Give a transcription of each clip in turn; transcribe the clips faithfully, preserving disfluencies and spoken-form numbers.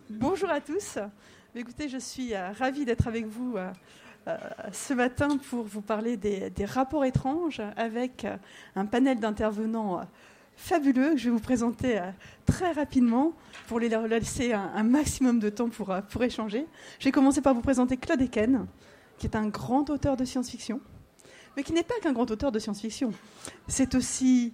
Bonjour à tous. Écoutez, je suis euh, ravie d'être avec vous euh, euh, ce matin pour vous parler des, des rapports étranges avec euh, un panel d'intervenants euh, fabuleux que je vais vous présenter euh, très rapidement pour les leur laisser un, un maximum de temps pour, euh, pour échanger. Je vais commencer par vous présenter Claude Eken, qui est un grand auteur de science-fiction, mais qui n'est pas qu'un grand auteur de science-fiction. C'est aussi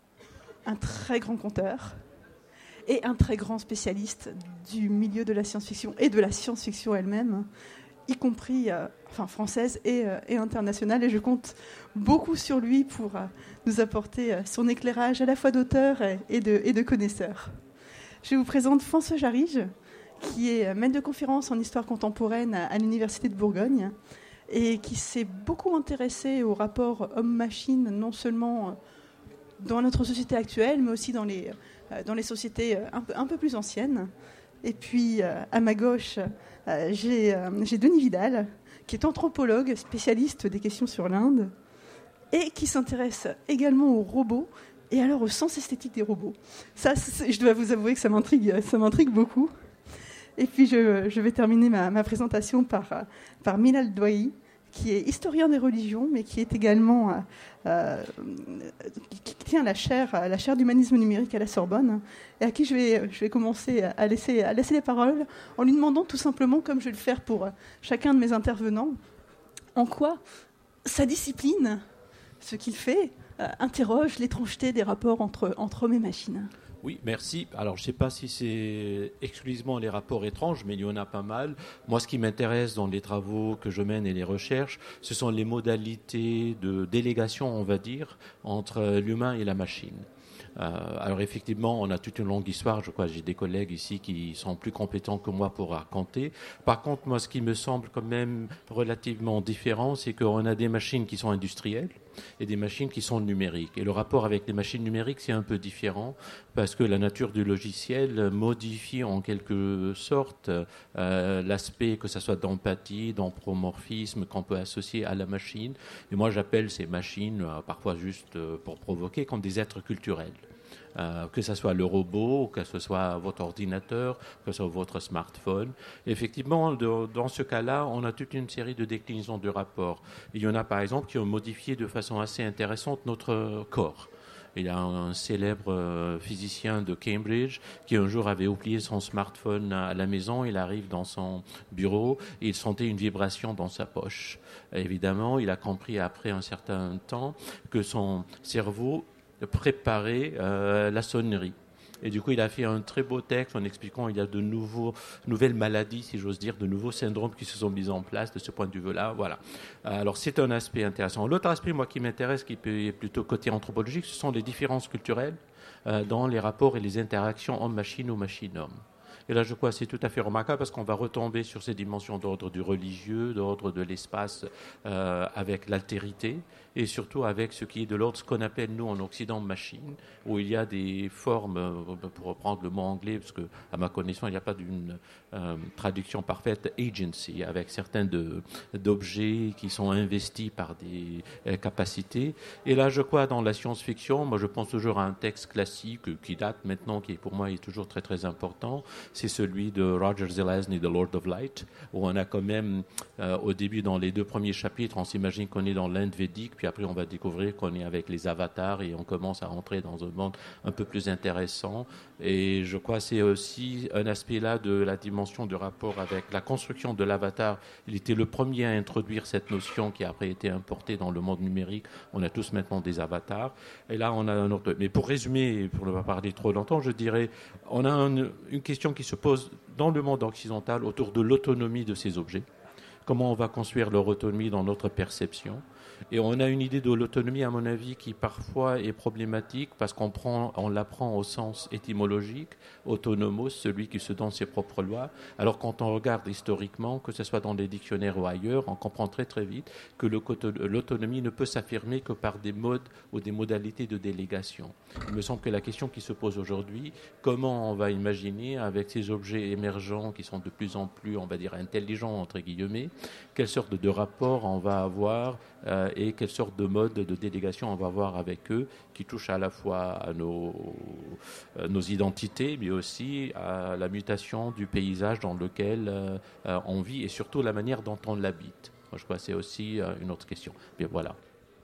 un très grand conteur et un très grand spécialiste du milieu de la science-fiction et de la science-fiction elle-même, y compris euh, enfin, française et, euh, et internationale. Et je compte beaucoup sur lui pour euh, nous apporter euh, son éclairage à la fois d'auteur et, et, de, et de connaisseur. Je vous présente François Jarige, qui est maître de conférence en histoire contemporaine à, à l'Université de Bourgogne et qui s'est beaucoup intéressé au rapport homme-machine, non seulement dans notre société actuelle, mais aussi dans les... dans les sociétés un peu, un peu plus anciennes. Et puis, euh, à ma gauche, euh, j'ai, euh, j'ai Denis Vidal, qui est anthropologue, spécialiste des questions sur l'Inde, et qui s'intéresse également aux robots, et alors au sens esthétique des robots. Ça, je dois vous avouer que ça m'intrigue, ça m'intrigue beaucoup. Et puis, je, je vais terminer ma, ma présentation par, par Milal Douayi, qui est historien des religions, mais qui est également euh, euh, qui tient la chaire, la chaire d'humanisme numérique à la Sorbonne, et à qui je vais, je vais commencer à laisser, à laisser les paroles en lui demandant tout simplement, comme je vais le faire pour chacun de mes intervenants, en quoi sa discipline, ce qu'il fait, euh, interroge l'étrangeté des rapports entre, entre hommes et machines. Oui, merci. Alors, je ne sais pas si c'est exclusivement les rapports étranges, mais il y en a pas mal. Moi, ce qui m'intéresse dans les travaux que je mène et les recherches, ce sont les modalités de délégation, on va dire, entre l'humain et la machine. Euh, alors effectivement, on a toute une longue histoire. Je crois, j'ai des collègues ici qui sont plus compétents que moi pour raconter. Par contre, moi, ce qui me semble quand même relativement différent, c'est qu'on a des machines qui sont industrielles et des machines qui sont numériques. Et le rapport avec les machines numériques, c'est un peu différent parce que la nature du logiciel modifie en quelque sorte euh, l'aspect, que ce soit d'empathie, d'anthropomorphisme qu'on peut associer à la machine. Et moi, j'appelle ces machines, euh, parfois juste euh, pour provoquer, comme des êtres culturels. Euh, que ce soit le robot, que ce soit votre ordinateur, que ce soit votre smartphone. Et effectivement, de, dans ce cas-là, on a toute une série de déclinaisons de rapports. Il y en a par exemple qui ont modifié de façon assez intéressante notre corps. Il y a un célèbre euh, physicien de Cambridge qui un jour avait oublié son smartphone à la maison. Il arrive dans son bureau et il sentait une vibration dans sa poche. Et évidemment, il a compris après un certain temps que son cerveau préparer euh, la sonnerie. Et du coup, il a fait un très beau texte en expliquant qu'il y a de nouveaux, nouvelles maladies, si j'ose dire, de nouveaux syndromes qui se sont mis en place de ce point de vue-là. Voilà. Alors, c'est un aspect intéressant. L'autre aspect, moi, qui m'intéresse, qui est plutôt côté anthropologique, ce sont les différences culturelles euh, dans les rapports et les interactions homme-machine ou machine-homme. Et là, je crois que c'est tout à fait remarquable parce qu'on va retomber sur ces dimensions d'ordre du religieux, d'ordre de l'espace euh, avec l'altérité et surtout avec ce qui est de l'ordre, ce qu'on appelle, nous, en Occident, machine, où il y a des formes, pour reprendre le mot anglais, parce qu'à ma connaissance, il n'y a pas d'une euh, traduction parfaite, agency, avec certains de, d'objets qui sont investis par des euh, capacités. Et là, je crois, dans la science-fiction, moi, je pense toujours à un texte classique qui date maintenant, qui pour moi est toujours très, très important. C'est celui de Roger Zelazny, The Lord of Light, où on a quand même, euh, au début, dans les deux premiers chapitres, on s'imagine qu'on est dans l'Inde védique, puis après on va découvrir qu'on est avec les avatars et on commence à rentrer dans un monde un peu plus intéressant. Et je crois que c'est aussi un aspect là de la dimension de rapport avec la construction de l'avatar. Il était le premier à introduire cette notion qui a après été importée dans le monde numérique. On a tous maintenant des avatars. Et là, on a un autre... Mais pour résumer, pour ne pas parler trop longtemps, je dirais, on a un, une question qui se pose dans le monde occidental autour de l'autonomie de ces objets. Comment on va construire leur autonomie dans notre perception. Et on a une idée de l'autonomie, à mon avis, qui parfois est problématique parce qu'on prend, on la prend au sens étymologique, autonomos, celui qui se donne ses propres lois. Alors quand on regarde historiquement, que ce soit dans les dictionnaires ou ailleurs, on comprend très très vite que le, l'autonomie ne peut s'affirmer que par des modes ou des modalités de délégation. Il me semble que la question qui se pose aujourd'hui, comment on va imaginer avec ces objets émergents qui sont de plus en plus, on va dire, intelligents, entre guillemets, quelle sorte de rapport on va avoir euh, et quelle sorte de mode de délégation on va avoir avec eux, qui touche à la fois à nos, euh, nos identités, mais aussi à la mutation du paysage dans lequel euh, euh, on vit, et surtout la manière dont on l'habite. Moi, je crois que c'est aussi euh, une autre question. Bien, voilà.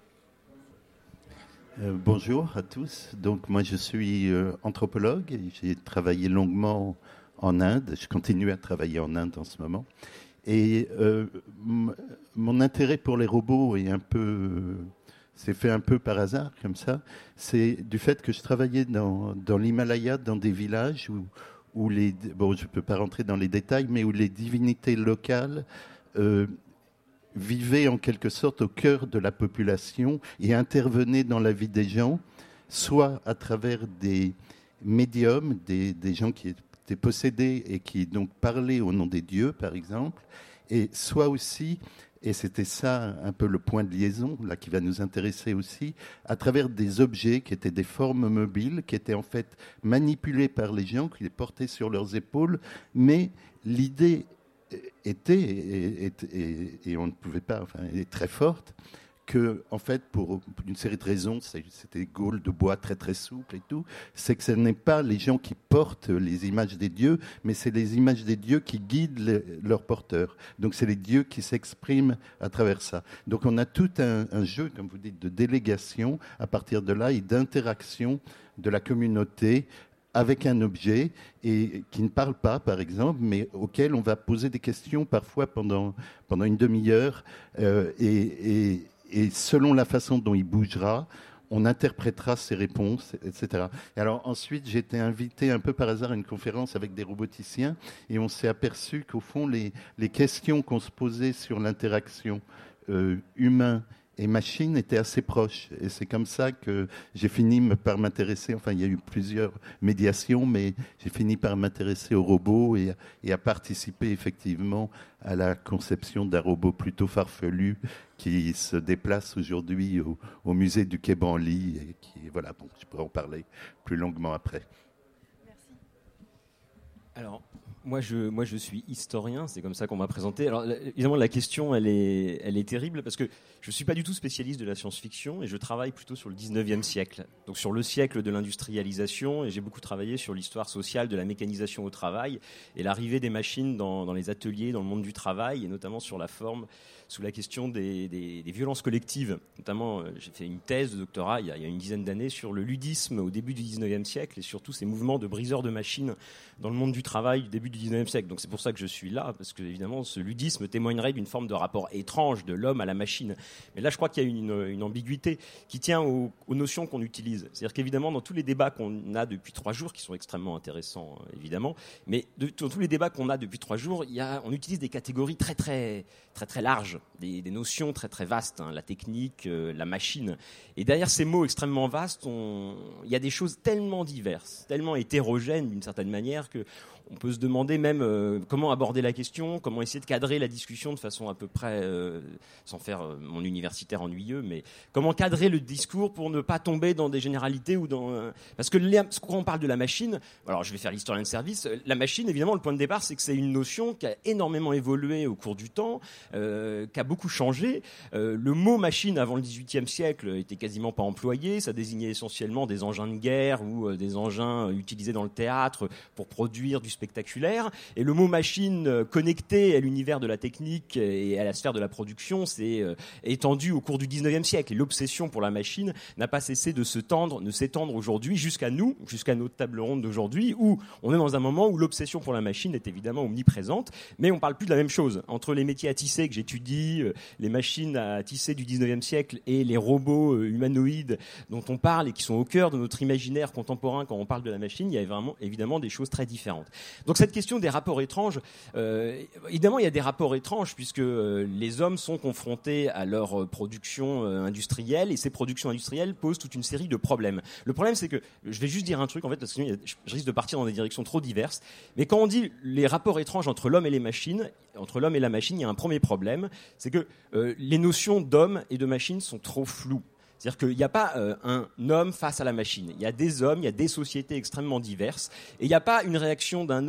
Euh, bonjour à tous. Donc moi je suis euh, anthropologue et j'ai travaillé longuement en Inde. Je continue à travailler en Inde en ce moment. Et euh, m- mon intérêt pour les robots est un peu, euh, c'est fait un peu par hasard comme ça. C'est du fait que je travaillais dans, dans l'Himalaya, dans des villages où, où les, bon je peux pas rentrer dans les détails, mais où les divinités locales euh, vivaient en quelque sorte au cœur de la population et intervenaient dans la vie des gens, soit à travers des médiums, des, des gens qui étaient possédés et qui donc parlaient au nom des dieux, par exemple, et soit aussi, et c'était ça un peu le point de liaison, là, qui va nous intéresser aussi, à travers des objets qui étaient des formes mobiles, qui étaient en fait manipulés par les gens, qui les portaient sur leurs épaules, mais l'idée était, et, et, et, et on ne pouvait pas, enfin, elle est très forte, que, en fait, pour une série de raisons, c'était des gaules de bois très très souples et tout, c'est que ce n'est pas les gens qui portent les images des dieux, mais c'est les images des dieux qui guident les, leurs porteurs. Donc c'est les dieux qui s'expriment à travers ça. Donc on a tout un, un jeu, comme vous dites, de délégation à partir de là et d'interaction de la communauté avec un objet et qui ne parle pas, par exemple, mais auquel on va poser des questions parfois pendant, pendant une demi-heure euh, et, et, et selon la façon dont il bougera, on interprétera ses réponses, et cetera. Et alors ensuite, j'ai été invité un peu par hasard à une conférence avec des roboticiens et on s'est aperçu qu'au fond, les, les questions qu'on se posait sur l'interaction euh, humain et machine étaient assez proches. Et c'est comme ça que j'ai fini par m'intéresser, enfin il y a eu plusieurs médiations, mais j'ai fini par m'intéresser aux robots et, et à participer effectivement à la conception d'un robot plutôt farfelu qui se déplace aujourd'hui au, au musée du Quai Branly et qui, voilà, bon, je pourrais en parler plus longuement après. Merci. Alors, moi je, moi je suis historien, c'est comme ça qu'on m'a présenté. Alors évidemment la question elle est, elle est terrible parce que je ne suis pas du tout spécialiste de la science-fiction et je travaille plutôt sur le dix-neuvième siècle, donc sur le siècle de l'industrialisation, et j'ai beaucoup travaillé sur l'histoire sociale de la mécanisation au travail et l'arrivée des machines dans, dans les ateliers, dans le monde du travail, et notamment sur la forme, sous la question des, des, des violences collectives. Notamment, euh, j'ai fait une thèse de doctorat il y a, il y a une dizaine d'années sur le ludisme au début du dix-neuvième siècle et surtout ces mouvements de briseurs de machines dans le monde du travail du début du dix-neuvième siècle. Donc c'est pour ça que je suis là, parce que évidemment ce ludisme témoignerait d'une forme de rapport étrange de l'homme à la machine. Mais là je crois qu'il y a une, une ambiguïté qui tient aux, aux notions qu'on utilise. C'est-à-dire qu'évidemment dans tous les débats qu'on a depuis trois jours, qui sont extrêmement intéressants évidemment, mais de, dans tous les débats qu'on a depuis trois jours, il y a, on utilise des catégories très très très très larges, des, des notions très très vastes, hein, la technique, euh, la machine. Et derrière ces mots extrêmement vastes, on, il y a des choses tellement diverses, tellement hétérogènes d'une certaine manière que on peut se demander même euh, comment aborder la question, comment essayer de cadrer la discussion de façon à peu près, euh, sans faire euh, mon universitaire ennuyeux, mais comment cadrer le discours pour ne pas tomber dans des généralités ou dans... Euh, parce que les, quand on parle de la machine, alors je vais faire l'historien de service, la machine, évidemment, le point de départ, c'est que c'est une notion qui a énormément évolué au cours du temps, euh, qui a beaucoup changé. Euh, le mot machine, avant le dix-huitième siècle, était quasiment pas employé, ça désignait essentiellement des engins de guerre ou euh, des engins utilisés dans le théâtre pour produire du spectaculaire, et le mot machine connecté à l'univers de la technique et à la sphère de la production s'est euh, étendu au cours du dix-neuvième siècle, et l'obsession pour la machine n'a pas cessé de se tendre, de s'étendre aujourd'hui jusqu'à nous, jusqu'à notre table ronde d'aujourd'hui, où on est dans un moment où l'obsession pour la machine est évidemment omniprésente, mais on parle plus de la même chose. Entre les métiers à tisser que j'étudie, euh, les machines à tisser du dix-neuvième siècle et les robots euh, humanoïdes dont on parle et qui sont au cœur de notre imaginaire contemporain quand on parle de la machine, il y a vraiment évidemment des choses très différentes. Donc cette question des rapports étranges, euh, évidemment il y a des rapports étranges puisque euh, les hommes sont confrontés à leur production euh, industrielle, et ces productions industrielles posent toute une série de problèmes. Le problème c'est que, je vais juste dire un truc en fait parce que je risque de partir dans des directions trop diverses, mais quand on dit les rapports étranges entre l'homme et les machines, entre l'homme et la machine, il y a un premier problème, c'est que euh, les notions d'homme et de machine sont trop floues. C'est-à-dire qu'il n'y a pas euh, un homme face à la machine. Il y a des hommes, il y a des sociétés extrêmement diverses, et il n'y a pas une réaction d'un homme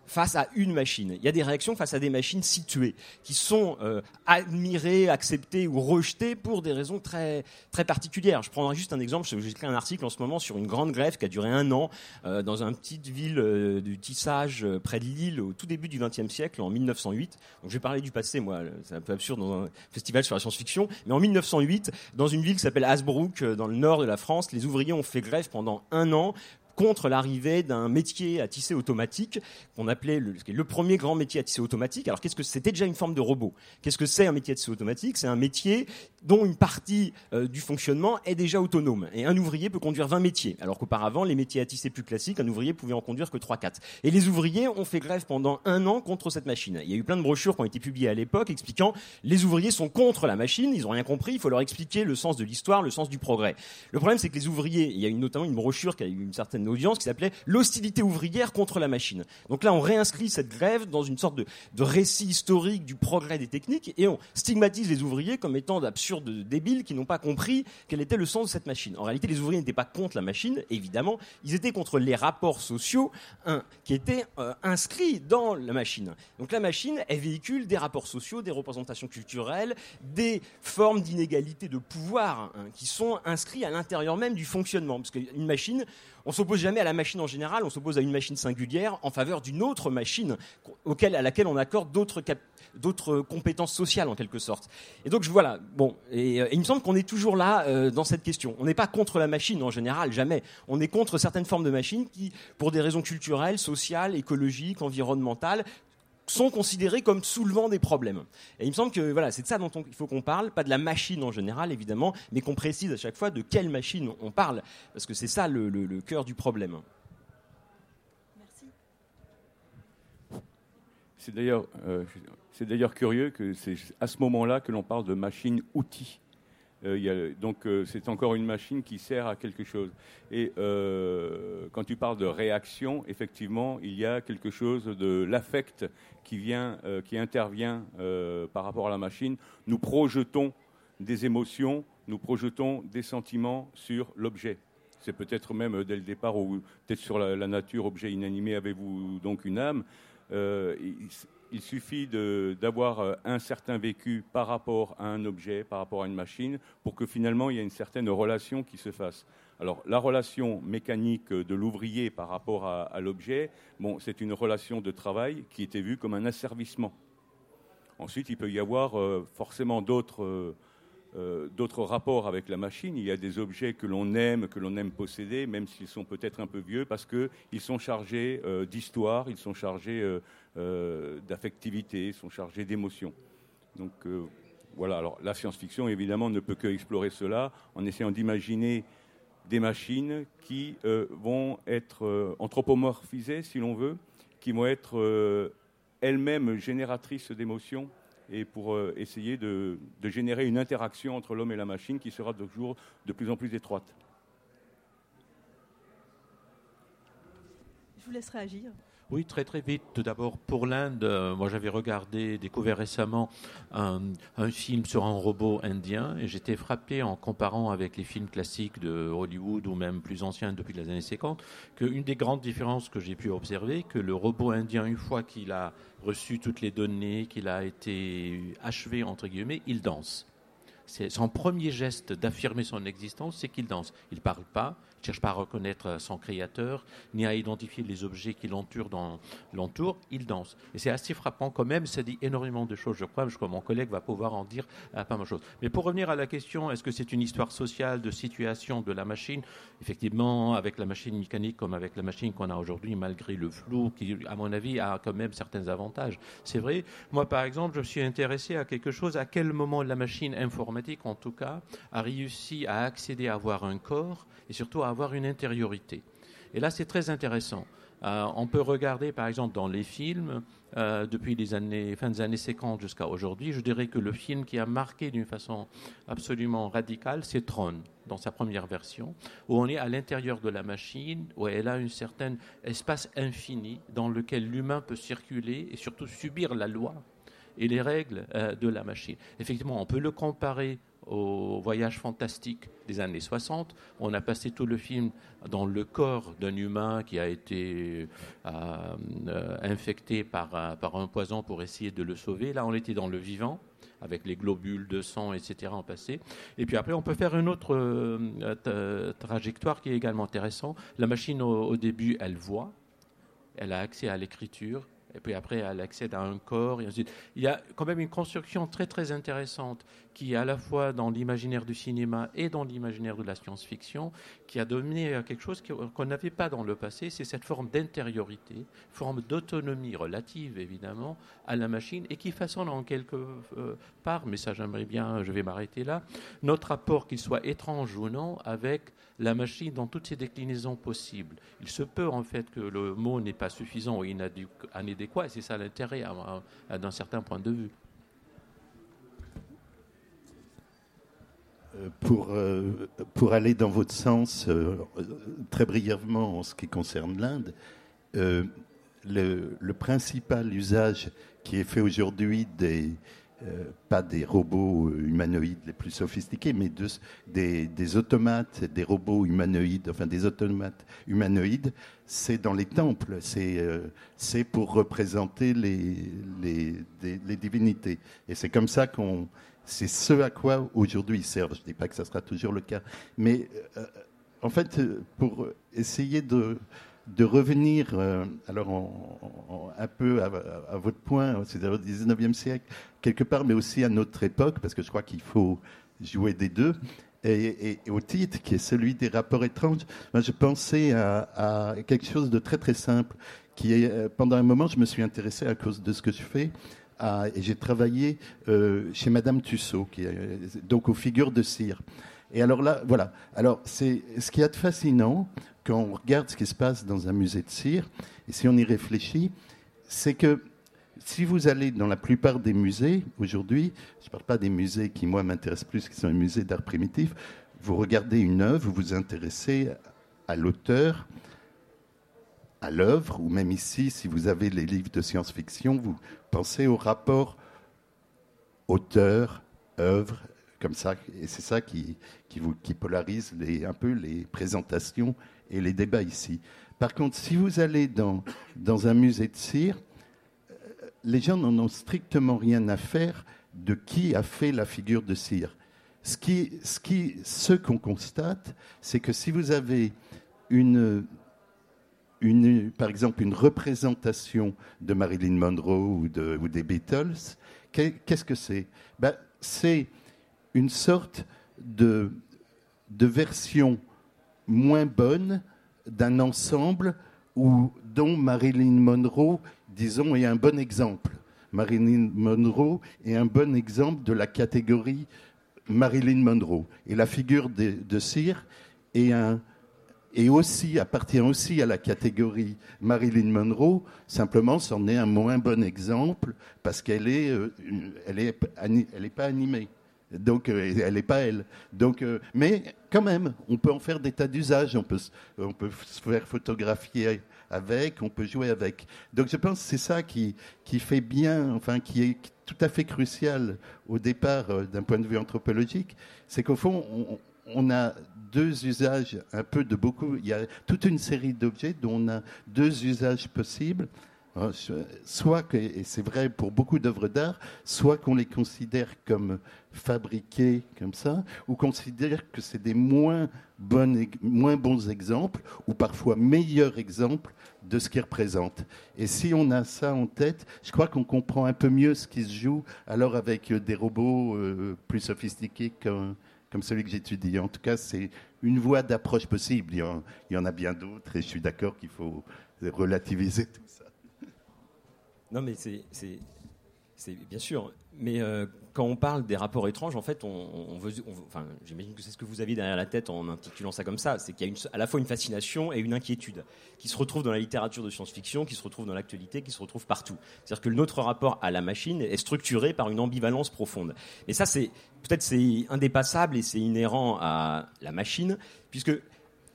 face à une machine. Il y a des réactions face à des machines situées, qui sont euh, admirées, acceptées ou rejetées pour des raisons très, très particulières. Je prendrai juste un exemple. J'ai écrit un article en ce moment sur une grande grève qui a duré un an euh, dans une petite ville euh, du Tissage, euh, près de Lille, au tout début du vingtième siècle, en mille neuf cent huit. Donc je vais parler du passé, moi, c'est un peu absurde dans un festival sur la science-fiction, mais en mille neuf cent huit, dans une ville qui s'appelle Hasbrook, dans le nord de la France, les ouvriers ont fait grève pendant un an contre l'arrivée d'un métier à tisser automatique qu'on appelait le, le premier grand métier à tisser automatique. Alors qu'est-ce que c'était déjà une forme de robot? Qu'est-ce que c'est un métier à tisser automatique? C'est un métier dont une partie euh, du fonctionnement est déjà autonome. Et un ouvrier peut conduire vingt métiers, alors qu'auparavant, les métiers à tisser plus classiques, un ouvrier pouvait en conduire que trois quatre. Et les ouvriers ont fait grève pendant un an contre cette machine. Il y a eu plein de brochures qui ont été publiées à l'époque expliquant les ouvriers sont contre la machine, ils n'ont rien compris, il faut leur expliquer le sens de l'histoire, le sens du progrès. Le problème, c'est que les ouvriers, il y a eu notamment une brochure qui a eu une certaine audience qui s'appelait l'hostilité ouvrière contre la machine. Donc là, on réinscrit cette grève dans une sorte de, de récit historique du progrès des techniques et on stigmatise les ouvriers comme étant d'absurdes débiles qui n'ont pas compris quel était le sens de cette machine. En réalité, les ouvriers n'étaient pas contre la machine, évidemment, ils étaient contre les rapports sociaux hein, qui étaient euh, inscrits dans la machine. Donc la machine, elle véhicule des rapports sociaux, des représentations culturelles, des formes d'inégalité de pouvoir hein, qui sont inscrits à l'intérieur même du fonctionnement. Parce qu'une machine, on ne s'oppose jamais à la machine en général, on s'oppose à une machine singulière en faveur d'une autre machine auquel, à laquelle on accorde d'autres, cap- d'autres compétences sociales en quelque sorte. Et donc voilà, bon, et, et il me semble qu'on est toujours là euh, dans cette question. On n'est pas contre la machine en général, jamais. On est contre certaines formes de machines qui, pour des raisons culturelles, sociales, écologiques, environnementales, sont considérés comme soulevant des problèmes. Et il me semble que voilà, c'est de ça dont on, il faut qu'on parle, pas de la machine en général évidemment, mais qu'on précise à chaque fois de quelle machine on parle, parce que c'est ça le, le, le cœur du problème. Merci. C'est d'ailleurs, euh, c'est d'ailleurs curieux que c'est à ce moment-là que l'on parle de machine-outil. Euh, il y a, donc euh, c'est encore une machine qui sert à quelque chose. Et euh, quand tu parles de réaction, effectivement, il y a quelque chose de l'affect qui vient, euh, qui intervient euh, par rapport à la machine. Nous projetons des émotions, nous projetons des sentiments sur l'objet. C'est peut-être même euh, dès le départ, ou peut-être sur la, la nature, objet inanimé, avez-vous donc une âme euh, il, Il suffit de, d'avoir un certain vécu par rapport à un objet, par rapport à une machine, pour que finalement il y ait une certaine relation qui se fasse. Alors la relation mécanique de l'ouvrier par rapport à, à l'objet, bon, c'est une relation de travail qui était vue comme un asservissement. Ensuite, il peut y avoir euh, forcément d'autres, euh, euh, d'autres rapports avec la machine. Il y a des objets que l'on aime, que l'on aime posséder, même s'ils sont peut-être un peu vieux, parce qu'ils sont chargés euh, d'histoire, ils sont chargés euh, euh, d'affectivité, ils sont chargés d'émotions. Donc euh, voilà, alors la science-fiction, évidemment, ne peut que explorer cela en essayant d'imaginer des machines qui euh, vont être euh, anthropomorphisées, si l'on veut, qui vont être euh, elles-mêmes génératrices d'émotions et pour euh, essayer de, de générer une interaction entre l'homme et la machine qui sera toujours de plus en plus étroite. Je vous laisse réagir. Oui, très très vite. Tout d'abord, pour l'Inde, euh, moi j'avais regardé, découvert récemment un, un film sur un robot indien et j'étais frappé en comparant avec les films classiques de Hollywood ou même plus anciens depuis les années cinquante, qu'une des grandes différences que j'ai pu observer, que le robot indien, une fois qu'il a reçu toutes les données, qu'il a été achevé, entre guillemets, il danse. C'est son premier geste d'affirmer son existence, c'est qu'il danse. Il ne parle pas, il ne cherche pas à reconnaître son créateur, ni à identifier les objets qui l'entourent, dans, l'entourent, il danse. Et c'est assez frappant quand même, ça dit énormément de choses, je crois, je crois que mon collègue va pouvoir en dire euh, pas mal de choses. Mais pour revenir à la question, est-ce que c'est une histoire sociale de situation de la machine? Effectivement, avec la machine mécanique comme avec la machine qu'on a aujourd'hui, malgré le flou, qui, à mon avis, a quand même certains avantages. C'est vrai, moi par exemple, je me suis intéressé à quelque chose, à quel moment la machine informatique, en tout cas, a réussi à accéder à avoir un corps et surtout à avoir une intériorité. Et là, c'est très intéressant. Euh, on peut regarder, par exemple, dans les films, euh, depuis les années, fin des années cinquante jusqu'à aujourd'hui, je dirais que le film qui a marqué d'une façon absolument radicale, c'est Tron, dans sa première version, où on est à l'intérieur de la machine, où elle a un certain espace infini dans lequel l'humain peut circuler et surtout subir la loi. et les règles euh, de la machine. Effectivement, on peut le comparer au voyage fantastique des années soixante. On a passé tout le film dans le corps d'un humain qui a été euh, euh, infecté par, euh, par un poison pour essayer de le sauver. Là, on était dans le vivant, avec les globules de sang, et cetera en passé. Et puis après, on peut faire une autre euh, t- trajectoire qui est également intéressante. La machine, au, au début, elle voit, elle a accès à l'écriture, et puis après, elle accède à un corps, et ainsi de suite. Il y a quand même une construction très, très intéressante qui est à la fois dans l'imaginaire du cinéma et dans l'imaginaire de la science-fiction, qui a donné à quelque chose qu'on n'avait pas dans le passé, c'est cette forme d'intériorité, forme d'autonomie relative, évidemment, à la machine, et qui façonne en quelque euh, part, mais ça j'aimerais bien, je vais m'arrêter là, notre rapport, qu'il soit étrange ou non, avec la machine dans toutes ses déclinaisons possibles. Il se peut en fait que le mot n'est pas suffisant ou inadéquat, et c'est ça l'intérêt à, à, à, d'un certain point de vue. Pour, euh, pour aller dans votre sens, euh, très brièvement en ce qui concerne l'Inde, euh, le, le principal usage qui est fait aujourd'hui des, euh, pas des robots humanoïdes les plus sophistiqués, mais de, des, des automates, des robots humanoïdes, enfin des automates humanoïdes, c'est dans les temples, c'est, euh, c'est pour représenter les, les, des, les divinités. Et c'est comme ça qu'on... C'est ce à quoi aujourd'hui ils servent. Je ne dis pas que ça sera toujours le cas. Mais euh, en fait, pour essayer de, de revenir euh, alors en, en, un peu à, à votre point, c'est-à-dire au dix-neuvième siècle, quelque part, mais aussi à notre époque, parce que je crois qu'il faut jouer des deux, et, et, et au titre qui est celui des rapports étranges, moi, je pensais à, à quelque chose de très très simple, qui est, pendant un moment, je me suis intéressé à cause de ce que je fais, Ah, et j'ai travaillé euh, chez Madame Tussaud, qui est, donc aux figures de cire. Et alors là, voilà. Alors, c'est ce qu'il y a de fascinant quand on regarde ce qui se passe dans un musée de cire, et si on y réfléchit, c'est que si vous allez dans la plupart des musées aujourd'hui, je ne parle pas des musées qui, moi, m'intéressent plus, qui sont les musées d'art primitif, vous regardez une œuvre, vous vous intéressez à l'auteur, à l'œuvre, ou même ici, si vous avez les livres de science-fiction, vous pensez au rapport auteur, œuvre, comme ça, et c'est ça qui, qui, vous, qui polarise les, un peu les présentations et les débats ici. Par contre, si vous allez dans, dans un musée de cire, les gens n'en ont strictement rien à faire de qui a fait la figure de cire. Ce, qui, ce, qui, ce qu'on constate, c'est que si vous avez une... Une, par exemple, une représentation de Marilyn Monroe ou, de, ou des Beatles, qu'est-ce que c'est ? Ben, c'est une sorte de, de version moins bonne d'un ensemble où, dont Marilyn Monroe, disons, est un bon exemple. Marilyn Monroe est un bon exemple de la catégorie Marilyn Monroe. Et la figure de, de cire est un... et aussi appartient aussi à la catégorie Marilyn Monroe, simplement c'en est un moins bon exemple parce qu'elle est, euh, elle est, elle est pas animée, donc euh, elle n'est pas elle. Donc, euh, mais quand même, on peut en faire des tas d'usages, on peut, on peut se faire photographier avec, on peut jouer avec. Donc je pense que c'est ça qui, qui fait bien, enfin qui est tout à fait crucial au départ euh, d'un point de vue anthropologique, c'est qu'au fond on, on a deux usages, un peu de beaucoup. Il y a toute une série d'objets dont on a deux usages possibles. Soit, que, et c'est vrai pour beaucoup d'œuvres d'art, soit qu'on les considère comme fabriqués comme ça, ou considère que c'est des moins, bonnes, moins bons exemples, ou parfois meilleurs exemples de ce qu'ils représentent. Et si on a ça en tête, je crois qu'on comprend un peu mieux ce qui se joue alors avec des robots euh, plus sophistiqués qu'un comme celui que j'étudie. En tout cas, c'est une voie d'approche possible. Il y en, il y en a bien d'autres et je suis d'accord qu'il faut relativiser tout ça. Non, mais c'est, c'est, c'est bien sûr. Mais euh, quand on parle des rapports étranges, en fait, on, on veut, on, enfin, j'imagine que c'est ce que vous aviez derrière la tête en intitulant ça comme ça. C'est qu'il y a une, à la fois une fascination et une inquiétude qui se retrouvent dans la littérature de science-fiction, qui se retrouvent dans l'actualité, qui se retrouvent partout. C'est-à-dire que notre rapport à la machine est structuré par une ambivalence profonde. Mais ça, c'est peut-être c'est indépassable et c'est inhérent à la machine, puisque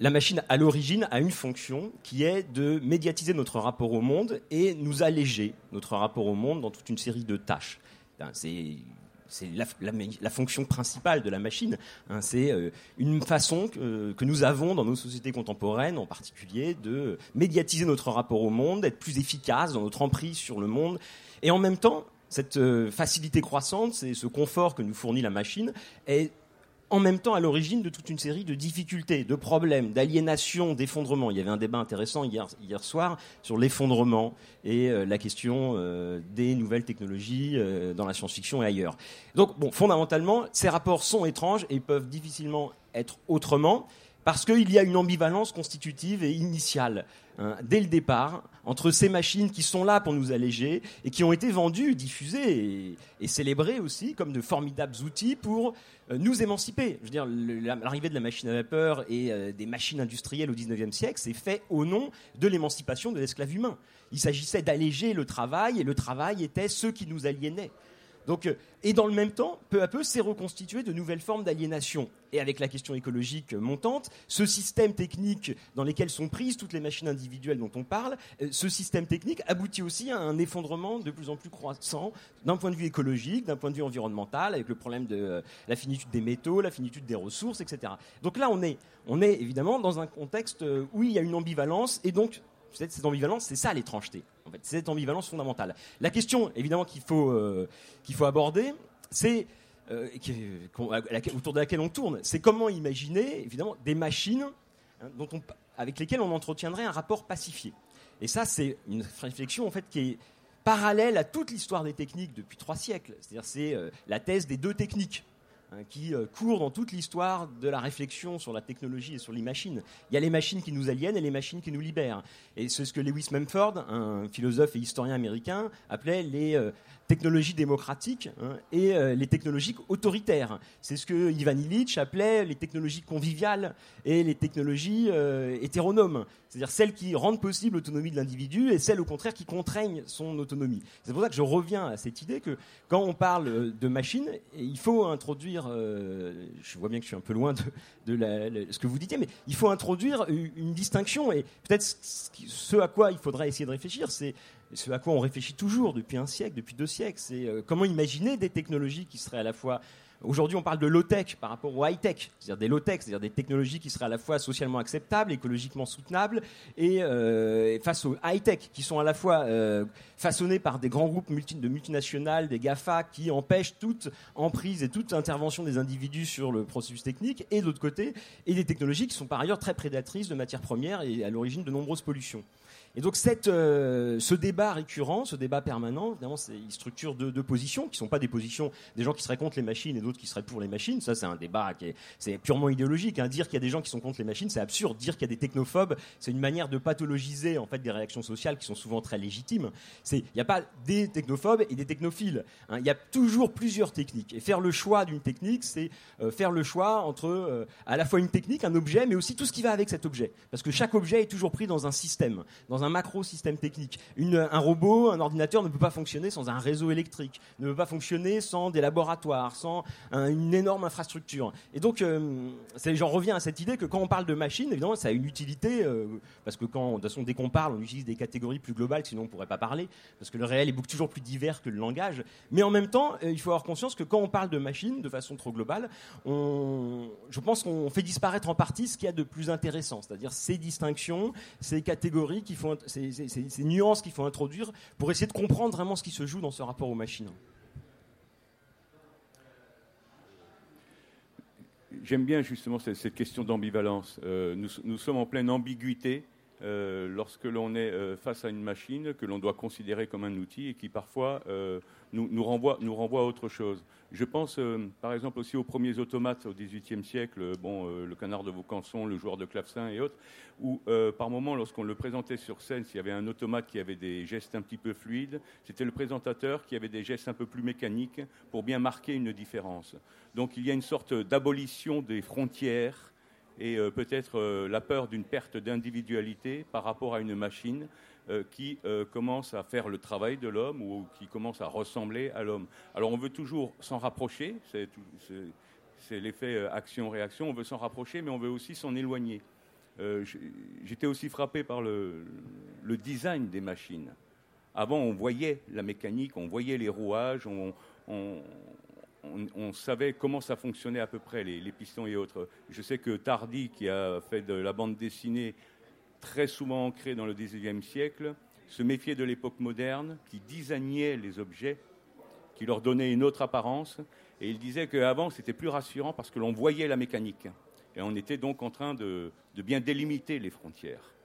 la machine, à l'origine, a une fonction qui est de médiatiser notre rapport au monde et nous alléger notre rapport au monde dans toute une série de tâches. C'est... C'est la, la, la fonction principale de la machine. Hein, c'est euh, une façon que, que nous avons dans nos sociétés contemporaines, en particulier, de médiatiser notre rapport au monde, d'être plus efficace dans notre emprise sur le monde. Et en même temps, cette euh, facilité croissante, c'est ce confort que nous fournit la machine, est en même temps à l'origine de toute une série de difficultés, de problèmes, d'aliénation, d'effondrement. Il y avait un débat intéressant hier, hier soir sur l'effondrement et euh, la question euh, des nouvelles technologies euh, dans la science-fiction et ailleurs. Donc, bon, fondamentalement, ces rapports sont étranges et peuvent difficilement être autrement parce qu'il y a une ambivalence constitutive et initiale, hein, dès le départ, entre ces machines qui sont là pour nous alléger et qui ont été vendues, diffusées et, et célébrées aussi comme de formidables outils pour euh, nous émanciper. Je veux dire, le, l'arrivée de la machine à vapeur et euh, des machines industrielles au dix-neuvième siècle, c'est fait au nom de l'émancipation de l'esclave humain. Il s'agissait d'alléger le travail et le travail était ce qui nous aliénait. Donc, et dans le même temps, peu à peu, s'est reconstitué de nouvelles formes d'aliénation. Et avec la question écologique montante, ce système technique dans lequel sont prises toutes les machines individuelles dont on parle, ce système technique aboutit aussi à un effondrement de plus en plus croissant d'un point de vue écologique, d'un point de vue environnemental, avec le problème de la finitude des métaux, la finitude des ressources, et cetera. Donc là, on est, on est évidemment dans un contexte où il y a une ambivalence, et donc cette ambivalence, c'est ça l'étrangeté. En fait, c'est cette ambivalence fondamentale. La question, évidemment, qu'il faut, euh, qu'il faut aborder, c'est euh, autour de laquelle on tourne, c'est comment imaginer, évidemment, des machines, hein, dont on, avec lesquelles on entretiendrait un rapport pacifié. Et ça, c'est une réflexion en fait qui est parallèle à toute l'histoire des techniques depuis trois siècles. C'est-à-dire, c'est euh, la thèse des deux techniques, qui court dans toute l'histoire de la réflexion sur la technologie et sur les machines. Il y a les machines qui nous aliènent et les machines qui nous libèrent. Et c'est ce que Lewis Mumford, un philosophe et historien américain, appelait les euh, technologies démocratiques, hein, et euh, les technologies autoritaires. C'est ce que Ivan Illich appelait les technologies conviviales et les technologies euh, hétéronomes. C'est-à-dire celles qui rendent possible l'autonomie de l'individu et celles, au contraire, qui contraignent son autonomie. C'est pour ça que je reviens à cette idée que quand on parle de machines, il faut introduire, euh, je vois bien que je suis un peu loin de, de la, la, ce que vous disiez, mais il faut introduire une, une distinction. Et peut-être ce, ce à quoi il faudrait essayer de réfléchir, c'est ce à quoi on réfléchit toujours depuis un siècle, depuis deux siècles, c'est euh, comment imaginer des technologies qui seraient à la fois... Aujourd'hui, on parle de low-tech par rapport au high-tech, c'est-à-dire des low-tech, c'est-à-dire des technologies qui seraient à la fois socialement acceptables, écologiquement soutenables, et euh, face aux high-tech, qui sont à la fois euh, façonnées par des grands groupes multi, de multinationales, des GAFA, qui empêchent toute emprise et toute intervention des individus sur le processus technique, et de l'autre côté, et des technologies qui sont par ailleurs très prédatrices de matières premières et à l'origine de nombreuses pollutions. Et donc cette, euh, ce débat récurrent, ce débat permanent, évidemment, c'est une structure de, de positions qui ne sont pas des positions des gens qui seraient contre les machines et d'autres qui seraient pour les machines. Ça, c'est un débat qui est c'est purement idéologique. Hein. Dire qu'il y a des gens qui sont contre les machines, c'est absurde. Dire qu'il y a des technophobes, c'est une manière de pathologiser en fait des réactions sociales qui sont souvent très légitimes. C'est, il n'y a pas des technophobes et des technophiles. Hein. Il y a toujours plusieurs techniques. Et faire le choix d'une technique, c'est euh, faire le choix entre euh, à la fois une technique, un objet, mais aussi tout ce qui va avec cet objet. Parce que chaque objet est toujours pris dans un système, dans un macro-système technique. Une, un robot, un ordinateur ne peut pas fonctionner sans un réseau électrique, ne peut pas fonctionner sans des laboratoires, sans un, une énorme infrastructure. Et donc, euh, c'est, j'en reviens à cette idée que quand on parle de machine, évidemment, ça a une utilité, euh, parce que quand, de toute façon, dès qu'on parle, on utilise des catégories plus globales, sinon on ne pourrait pas parler, parce que le réel est beaucoup toujours plus divers que le langage. Mais en même temps, euh, il faut avoir conscience que quand on parle de machine, de façon trop globale, on, je pense qu'on fait disparaître en partie ce qu'il y a de plus intéressant, c'est-à-dire ces distinctions, ces catégories qui font Ces, ces, ces nuances qu'il faut introduire pour essayer de comprendre vraiment ce qui se joue dans ce rapport aux machines. J'aime bien justement cette, cette question d'ambivalence. Euh, nous, nous sommes en pleine ambiguïté euh, lorsque l'on est euh, face à une machine que l'on doit considérer comme un outil et qui parfois euh, nous, nous, renvoie, nous renvoie à autre chose. Je pense euh, par exemple aussi aux premiers automates au dix-huitième siècle, bon, euh, le canard de Vaucanson, le joueur de clavecin et autres, où euh, par moment lorsqu'on le présentait sur scène, s'il y avait un automate qui avait des gestes un petit peu fluides, c'était le présentateur qui avait des gestes un peu plus mécaniques pour bien marquer une différence. Donc il y a une sorte d'abolition des frontières et euh, peut-être euh, la peur d'une perte d'individualité par rapport à une machine euh, qui euh, commence à faire le travail de l'homme ou qui commence à ressembler à l'homme. Alors on veut toujours s'en rapprocher, c'est, c'est, c'est l'effet euh, action-réaction, on veut s'en rapprocher mais on veut aussi s'en éloigner. Euh, j'étais aussi frappé par le, le design des machines. Avant, on voyait la mécanique, on voyait les rouages, on, on, on, on savait comment ça fonctionnait à peu près, les, les pistons et autres. Je sais que Tardy, qui a fait de la bande dessinée très souvent ancrée dans le dix-neuvième siècle, se méfiait de l'époque moderne, qui designait les objets, qui leur donnait une autre apparence. Et il disait qu'avant, c'était plus rassurant parce que l'on voyait la mécanique. Et on était donc en train de, de bien délimiter les frontières.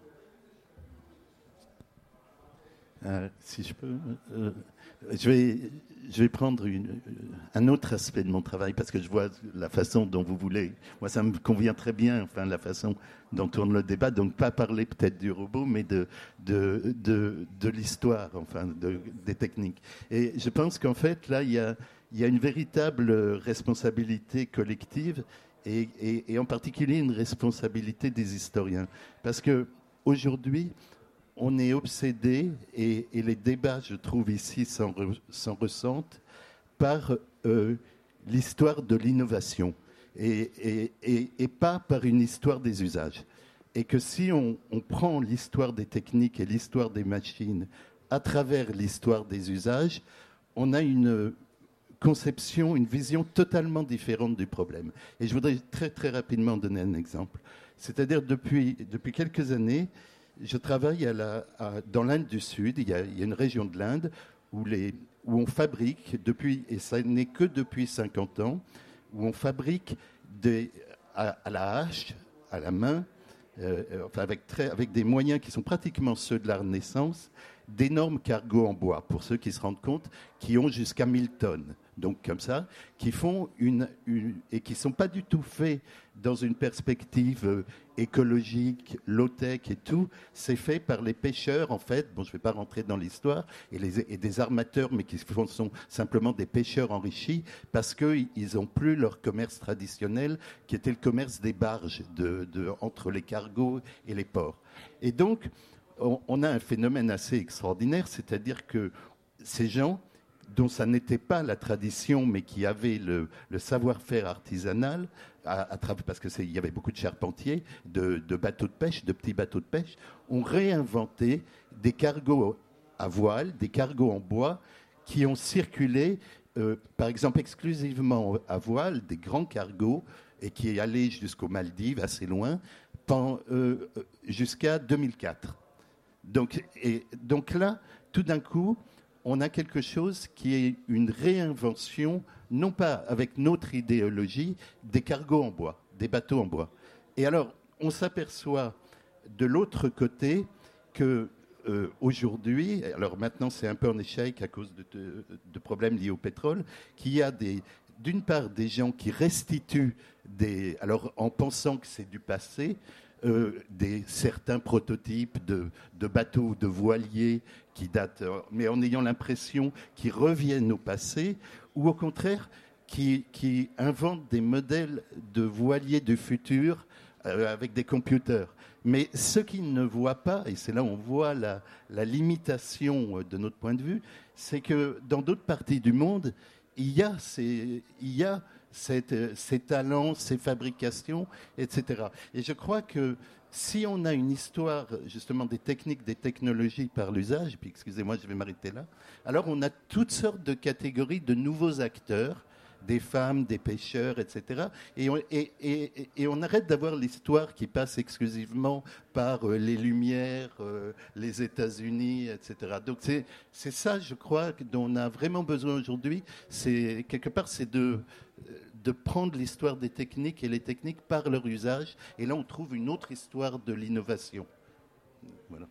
Euh, si je peux, euh, je vais, je vais prendre une, un autre aspect de mon travail parce que je vois la façon dont vous voulez. Moi, ça me convient très bien, enfin, la façon dont tourne le débat. Donc, pas parler peut-être du robot, mais de, de, de, de l'histoire, enfin, de, des techniques. Et je pense qu'en fait, là, il y a, il y a une véritable responsabilité collective et, et, et en particulier une responsabilité des historiens. Parce que aujourd'hui, on est obsédé, et, et les débats, je trouve, ici s'en, re, s'en ressentent, par euh, l'histoire de l'innovation et, et, et, et pas par une histoire des usages. Et que si on, on prend l'histoire des techniques et l'histoire des machines à travers l'histoire des usages, on a une conception, une vision totalement différente du problème. Et je voudrais très, très rapidement donner un exemple. C'est-à-dire, depuis, depuis quelques années, je travaille à la, à, dans l'Inde du Sud. Il y a, il y a une région de l'Inde où, les, où on fabrique, depuis, et ça n'est que depuis cinquante ans, où on fabrique des, à, à la hache, à la main, euh, enfin avec, très, avec des moyens qui sont pratiquement ceux de la Renaissance, d'énormes cargos en bois, pour ceux qui se rendent compte, qui ont jusqu'à mille tonnes. Donc comme ça, qui font une, une et qui ne sont pas du tout faits dans une perspective euh, écologique, low-tech et tout. C'est fait par les pêcheurs, en fait. Bon, je ne vais pas rentrer dans l'histoire, et, les, et des armateurs, mais qui sont simplement des pêcheurs enrichis, parce qu'ils n'ont plus leur commerce traditionnel, qui était le commerce des barges de, de, entre les cargos et les ports. Et donc, on, on a un phénomène assez extraordinaire, c'est-à-dire que ces gens dont ça n'était pas la tradition, mais qui avaient le, le savoir-faire artisanal, à, à travers, parce qu'il y avait beaucoup de charpentiers, de, de bateaux de pêche, de petits bateaux de pêche, ont réinventé des cargos à voile, des cargos en bois, qui ont circulé, euh, par exemple, exclusivement à voile, des grands cargos, et qui allaient jusqu'aux Maldives, assez loin, pendant, euh, jusqu'à deux mille quatre. Donc, et, donc là, tout d'un coup, on a quelque chose qui est une réinvention, non pas avec notre idéologie, des cargos en bois, des bateaux en bois. Et alors, on s'aperçoit de l'autre côté que euh, aujourd'hui, alors maintenant c'est un peu en échec à cause de, de, de problèmes liés au pétrole, qu'il y a des, d'une part des gens qui restituent des, alors en pensant que c'est du passé, Euh, des, certains prototypes de, de bateaux, de voiliers qui datent, mais en ayant l'impression qu'ils reviennent au passé, ou au contraire, qui, qui inventent des modèles de voiliers du futur euh, avec des computers. Mais ce qu'ils ne voient pas, et c'est là où on voit la, la limitation de notre point de vue, c'est que dans d'autres parties du monde, il y a ces... Il y a Cette, ces talents, ces fabrications, et cetera. Et je crois que si on a une histoire justement des techniques, des technologies par l'usage, puis excusez-moi, je vais m'arrêter là, alors on a toutes sortes de catégories de nouveaux acteurs, des femmes, des pêcheurs, et cetera. Et on, et, et, et on arrête d'avoir l'histoire qui passe exclusivement par euh, les Lumières, euh, les États-Unis, et cetera. Donc c'est, c'est ça, je crois, dont on a vraiment besoin aujourd'hui. C'est, quelque part, c'est de... de prendre l'histoire des techniques et les techniques par leur usage. Et là, on trouve une autre histoire de l'innovation. Voilà.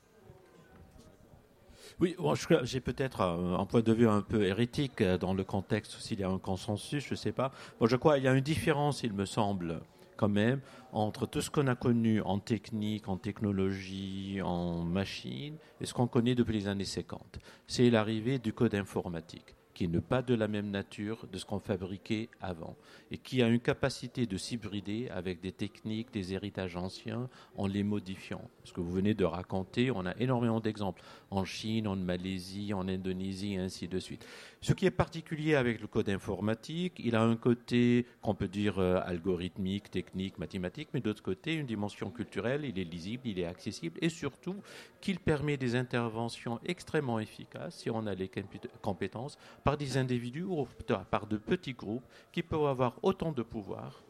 Oui, bon, je, j'ai peut-être un, un point de vue un peu hérétique dans le contexte, s'il y a un consensus, je ne sais pas. Bon, je crois qu'il y a une différence, il me semble, quand même, entre tout ce qu'on a connu en technique, en technologie, en machine, et ce qu'on connaît depuis les années cinquante. C'est l'arrivée du code informatique, qui n'est pas de la même nature de ce qu'on fabriquait avant et qui a une capacité de s'hybrider avec des techniques, des héritages anciens en les modifiant. Ce que vous venez de raconter, on a énormément d'exemples en Chine, en Malaisie, en Indonésie et ainsi de suite. Ce qui est particulier avec le code informatique, il a un côté qu'on peut dire euh, algorithmique, technique, mathématique, mais d'autre côté, une dimension culturelle, il est lisible, il est accessible et surtout qu'il permet des interventions extrêmement efficaces, si on a les compétences, par des individus ou par de petits groupes qui peuvent avoir autant de pouvoir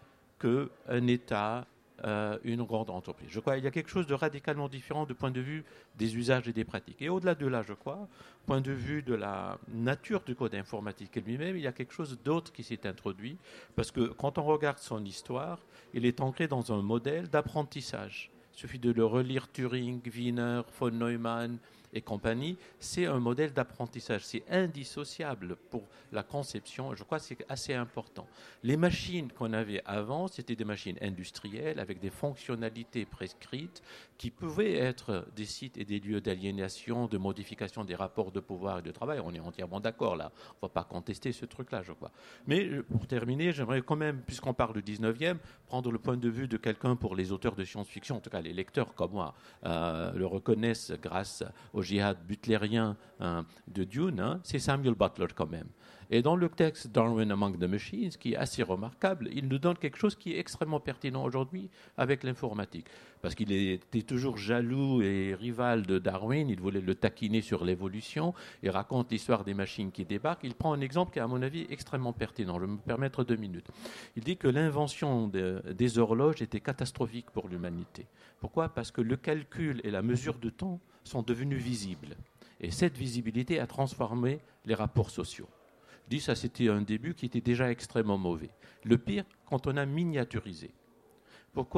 qu'un État, euh, une grande entreprise. Je crois qu'il y a quelque chose de radicalement différent du point de vue des usages et des pratiques. Et au-delà de là, je crois, point de vue de la nature du code informatique lui-même, il y a quelque chose d'autre qui s'est introduit, parce que quand on regarde son histoire, il est ancré dans un modèle d'apprentissage. Il suffit de le relire Turing, Wiener, von Neumann et compagnie, c'est un modèle d'apprentissage. C'est indissociable pour la conception. Je crois que c'est assez important. Les machines qu'on avait avant, c'était des machines industrielles avec des fonctionnalités prescrites qui pouvaient être des sites et des lieux d'aliénation, de modification des rapports de pouvoir et de travail. On est entièrement d'accord là. On ne va pas contester ce truc-là, je crois. Mais pour terminer, j'aimerais quand même, puisqu'on parle du dix-neuvième, prendre le point de vue de quelqu'un pour les auteurs de science-fiction, en tout cas les lecteurs comme moi, euh, le reconnaissent grâce au jihad butlérien hein, de Dune, hein, c'est Samuel Butler quand même. Et dans le texte Darwin Among the Machines, qui est assez remarquable, il nous donne quelque chose qui est extrêmement pertinent aujourd'hui avec l'informatique. Parce qu'il était toujours jaloux et rival de Darwin, il voulait le taquiner sur l'évolution, il raconte l'histoire des machines qui débarquent. Il prend un exemple qui est à mon avis extrêmement pertinent, je vais me permettre deux minutes. Il dit que l'invention de, des horloges était catastrophique pour l'humanité. Pourquoi ? Parce que le calcul et la mesure de temps sont devenus visibles. Et cette visibilité a transformé les rapports sociaux. Je dis ça, c'était un début qui était déjà extrêmement mauvais. Le pire, quand on a miniaturisé. Pourquoi ?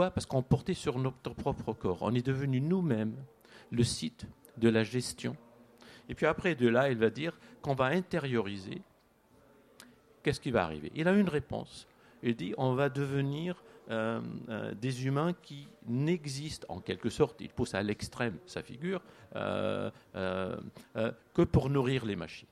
Parce qu'on portait sur notre propre corps. On est devenu nous-mêmes le site de la gestion. Et puis après, de là, il va dire qu'on va intérioriser. Qu'est-ce qui va arriver ? Il a une réponse. Il dit on va devenir euh, euh, des humains qui n'existent, en quelque sorte, il pousse à l'extrême sa figure, euh, euh, euh, que pour nourrir les machines.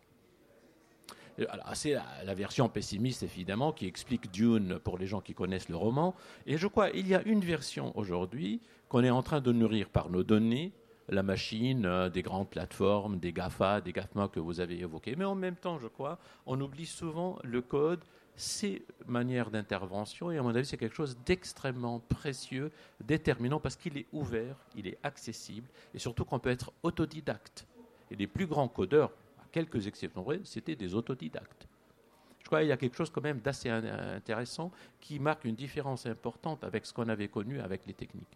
Alors, c'est la, la version pessimiste, évidemment, qui explique Dune pour les gens qui connaissent le roman. Et je crois qu'il y a une version aujourd'hui qu'on est en train de nourrir par nos données, la machine, euh, des grandes plateformes, des GAFA, des GAFMA que vous avez évoqués. Mais en même temps, je crois, on oublie souvent le code, ses manières d'intervention. Et à mon avis, c'est quelque chose d'extrêmement précieux, déterminant, parce qu'il est ouvert, il est accessible, et surtout qu'on peut être autodidacte. Et les plus grands codeurs, quelques exceptions vraies, c'était des autodidactes. Je crois qu'il y a quelque chose quand même d'assez intéressant qui marque une différence importante avec ce qu'on avait connu avec les techniques.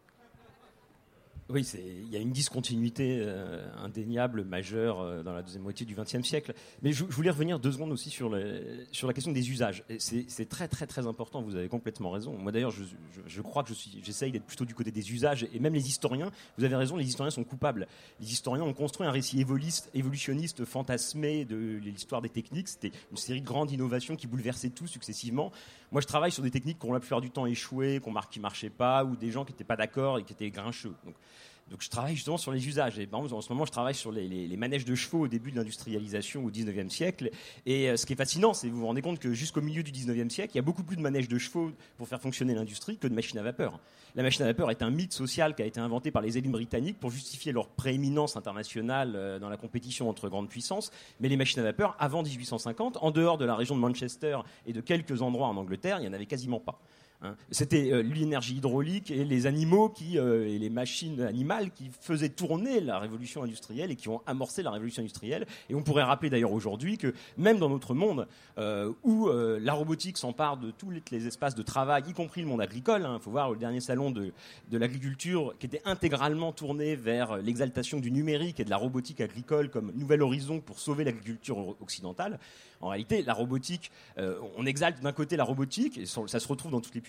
Oui, c'est, il y a une discontinuité euh, indéniable, majeure euh, dans la deuxième moitié du vingtième siècle. Mais je, je voulais revenir deux secondes aussi sur, le, sur la question des usages. Et c'est, c'est très très très important, vous avez complètement raison. Moi d'ailleurs, je, je, je crois que je suis, j'essaye d'être plutôt du côté des usages. Et même les historiens, vous avez raison, les historiens sont coupables. Les historiens ont construit un récit évolutionniste fantasmé de l'histoire des techniques. C'était une série de grandes innovations qui bouleversaient tout successivement. Moi, je travaille sur des techniques qui ont la plupart du temps échoué, qui ne marchaient pas, ou des gens qui n'étaient pas d'accord et qui étaient grincheux. Donc, Donc je travaille justement sur les usages. Et par exemple, en ce moment, je travaille sur les, les, les manèges de chevaux au début de l'industrialisation au dix-neuvième siècle. Et euh, ce qui est fascinant, c'est que vous vous rendez compte que jusqu'au milieu du dix-neuvième siècle, il y a beaucoup plus de manèges de chevaux pour faire fonctionner l'industrie que de machines à vapeur. La machine à vapeur est un mythe social qui a été inventé par les élites britanniques pour justifier leur prééminence internationale euh, dans la compétition entre grandes puissances. Mais les machines à vapeur, avant dix-huit cent cinquante, en dehors de la région de Manchester et de quelques endroits en Angleterre, il n'y en avait quasiment pas. C'était euh, l'énergie hydraulique et les animaux qui, euh, et les machines animales qui faisaient tourner la révolution industrielle et qui ont amorcé la révolution industrielle. Et on pourrait rappeler d'ailleurs aujourd'hui que même dans notre monde euh, où euh, la robotique s'empare de tous les, les espaces de travail, y compris le monde agricole, il hein, faut voir le dernier salon de, de l'agriculture qui était intégralement tourné vers l'exaltation du numérique et de la robotique agricole comme nouvel horizon pour sauver l'agriculture occidentale. En réalité, la robotique, euh, on exalte d'un côté la robotique, et ça se retrouve dans toutes les publications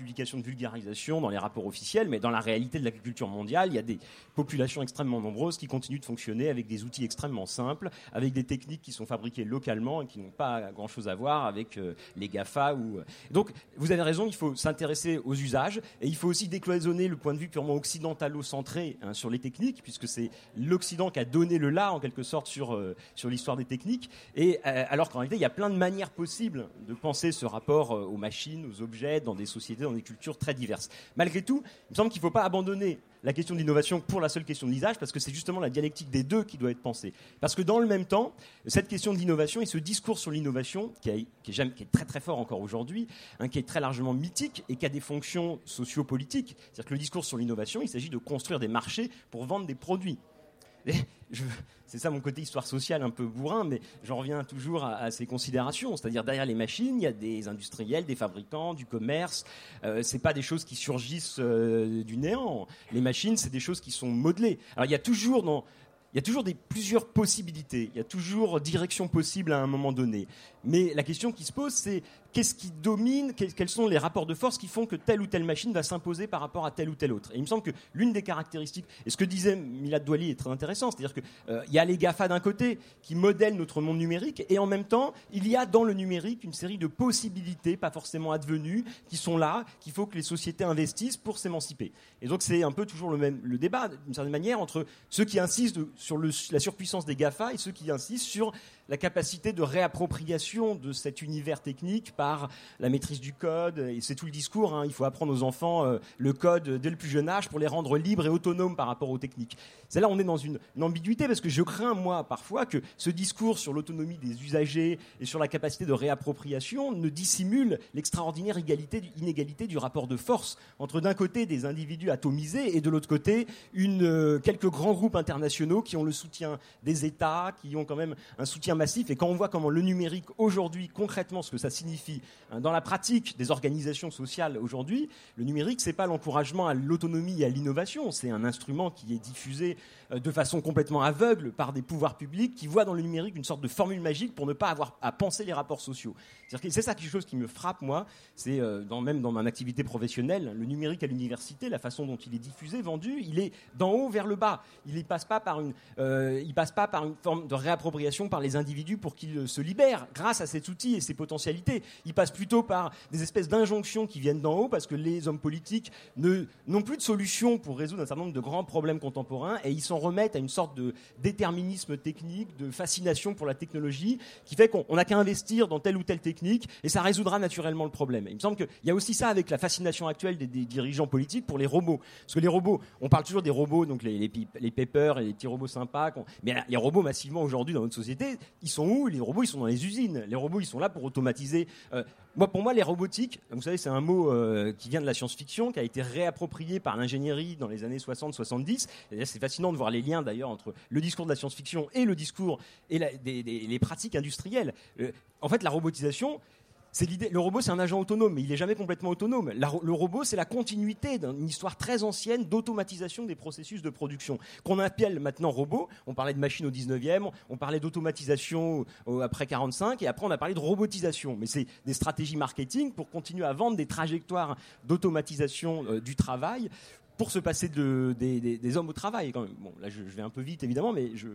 publications de vulgarisation dans les rapports officiels, mais dans la réalité de l'agriculture mondiale, il y a des populations extrêmement nombreuses qui continuent de fonctionner avec des outils extrêmement simples, avec des techniques qui sont fabriquées localement et qui n'ont pas grand-chose à voir avec euh, les GAFA. Ou... Donc, vous avez raison, il faut s'intéresser aux usages et il faut aussi décloisonner le point de vue purement occidentalo-centré hein, sur les techniques, puisque c'est l'Occident qui a donné le là, en quelque sorte, sur, euh, sur l'histoire des techniques. Et, euh, alors qu'en réalité, il y a plein de manières possibles de penser ce rapport euh, aux machines, aux objets, dans des sociétés, dans des cultures très diverses. Malgré tout, il me semble qu'il ne faut pas abandonner la question de l'innovation pour la seule question de l'usage, parce que c'est justement la dialectique des deux qui doit être pensée. Parce que dans le même temps, cette question de l'innovation et ce discours sur l'innovation, qui, a, qui, est, jamais, qui est très très fort encore aujourd'hui, hein, qui est très largement mythique et qui a des fonctions sociopolitiques, c'est-à-dire que le discours sur l'innovation, il s'agit de construire des marchés pour vendre des produits. Et je, c'est ça mon côté histoire sociale un peu bourrin, mais j'en reviens toujours à, à ces considérations. C'est-à-dire derrière les machines, il y a des industriels, des fabricants, du commerce. Euh, c'est pas des choses qui surgissent euh, du néant. Les machines, c'est des choses qui sont modelées. Alors il y a toujours dans Il y a toujours des, plusieurs possibilités, il y a toujours directions possibles à un moment donné. Mais la question qui se pose, c'est qu'est-ce qui domine, quels sont les rapports de force qui font que telle ou telle machine va s'imposer par rapport à telle ou telle autre. Et il me semble que l'une des caractéristiques, et ce que disait Milad Douali est très intéressant, c'est-à-dire qu'il euh, y a les GAFA d'un côté qui modèlent notre monde numérique, et en même temps, il y a dans le numérique une série de possibilités, pas forcément advenues, qui sont là, qu'il faut que les sociétés investissent pour s'émanciper. Et donc c'est un peu toujours le même le débat, d'une certaine manière, entre ceux qui insistent sur le, la surpuissance des GAFA et ceux qui insistent sur la capacité de réappropriation de cet univers technique par la maîtrise du code. Et c'est tout le discours, hein. Il faut apprendre aux enfants euh, le code dès le plus jeune âge pour les rendre libres et autonomes par rapport aux techniques. C'est là on est dans une, une ambiguïté, parce que je crains, moi, parfois, que ce discours sur l'autonomie des usagers et sur la capacité de réappropriation ne dissimule l'extraordinaire égalité, inégalité du rapport de force entre, d'un côté, des individus atomisés et, de l'autre côté, une, euh, quelques grands groupes internationaux qui ont le soutien des États, qui ont quand même un soutien massif. Et quand on voit comment le numérique aujourd'hui, concrètement, ce que ça signifie hein, dans la pratique des organisations sociales aujourd'hui, le numérique, c'est pas l'encouragement à l'autonomie et à l'innovation, c'est un instrument qui est diffusé euh, de façon complètement aveugle par des pouvoirs publics qui voient dans le numérique une sorte de formule magique pour ne pas avoir à penser les rapports sociaux. C'est-à-dire que c'est ça quelque chose qui me frappe, moi, c'est euh, dans, même dans mon activité professionnelle, le numérique à l'université, la façon dont il est diffusé, vendu, il est d'en haut vers le bas. Il ne passe pas par une, euh, il passe pas par une forme de réappropriation par les individus pour qu'ils se libèrent grâce à cet outil et ses potentialités. Il passe plutôt par des espèces d'injonctions qui viennent d'en haut, parce que les hommes politiques ne, n'ont plus de solution pour résoudre un certain nombre de grands problèmes contemporains, et ils s'en remettent à une sorte de déterminisme technique, de fascination pour la technologie, qui fait qu'on n'a qu'à investir dans telle ou telle technique et ça résoudra naturellement le problème. Et il me semble qu'il y a aussi ça avec la fascination actuelle des, des dirigeants politiques pour les robots. Parce que les robots, on parle toujours des robots, donc les, les, les papers et les petits robots sympas, mais les robots massivement aujourd'hui dans notre société, ils sont où? Les robots, ils sont dans les usines. Les robots, ils sont là pour automatiser. Euh, moi, pour moi, les robotiques, vous savez, c'est un mot euh, qui vient de la science-fiction, qui a été réapproprié par l'ingénierie dans les années soixante soixante-dix. Et c'est fascinant de voir les liens, d'ailleurs, entre le discours de la science-fiction et le discours et la, des, des, les pratiques industrielles. Euh, en fait, la robotisation, c'est l'idée. Le robot, c'est un agent autonome, mais il n'est jamais complètement autonome. La, le robot, c'est la continuité d'une histoire très ancienne d'automatisation des processus de production, qu'on appelle maintenant robot. On parlait de machines au dix-neuvième, on parlait d'automatisation après quarante-cinq, et après on a parlé de robotisation. Mais c'est des stratégies marketing pour continuer à vendre des trajectoires d'automatisation euh, du travail, pour se passer de, des, des, des hommes au travail. Quand même. Bon, là, je, je vais un peu vite, évidemment, mais je,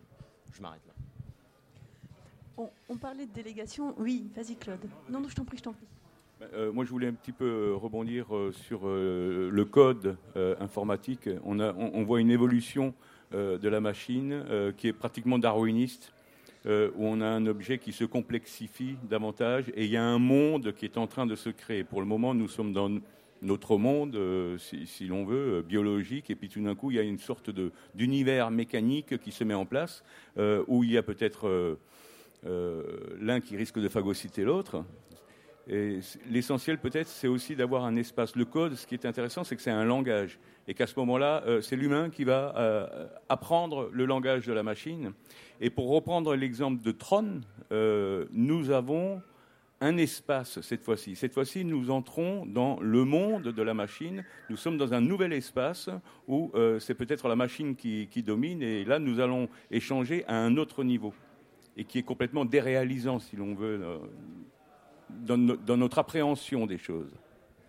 je m'arrête là. On, on parlait de délégation. Oui, vas-y Claude. Non, non, je t'en prie, je t'en prie. Euh, moi, je voulais un petit peu rebondir euh, sur euh, le code euh, informatique. On, a, on, on voit une évolution euh, de la machine euh, qui est pratiquement darwiniste, euh, où on a un objet qui se complexifie davantage, et il y a un monde qui est en train de se créer. Pour le moment, nous sommes dans notre monde, euh, si, si l'on veut, euh, biologique, et puis tout d'un coup, il y a une sorte de, d'univers mécanique qui se met en place, euh, où il y a peut-être... Euh, Euh, l'un qui risque de phagocyter l'autre. Et l'essentiel, peut-être, c'est aussi d'avoir un espace. Le code, ce qui est intéressant, c'est que c'est un langage. Et qu'à ce moment-là, euh, c'est l'humain qui va euh, apprendre le langage de la machine. Et pour reprendre l'exemple de Tron, euh, nous avons un espace cette fois-ci. Cette fois-ci, nous entrons dans le monde de la machine. Nous sommes dans un nouvel espace où euh, c'est peut-être la machine qui, qui domine. Et là, nous allons échanger à un autre niveau, et qui est complètement déréalisant, si l'on veut, dans, no, dans notre appréhension des choses.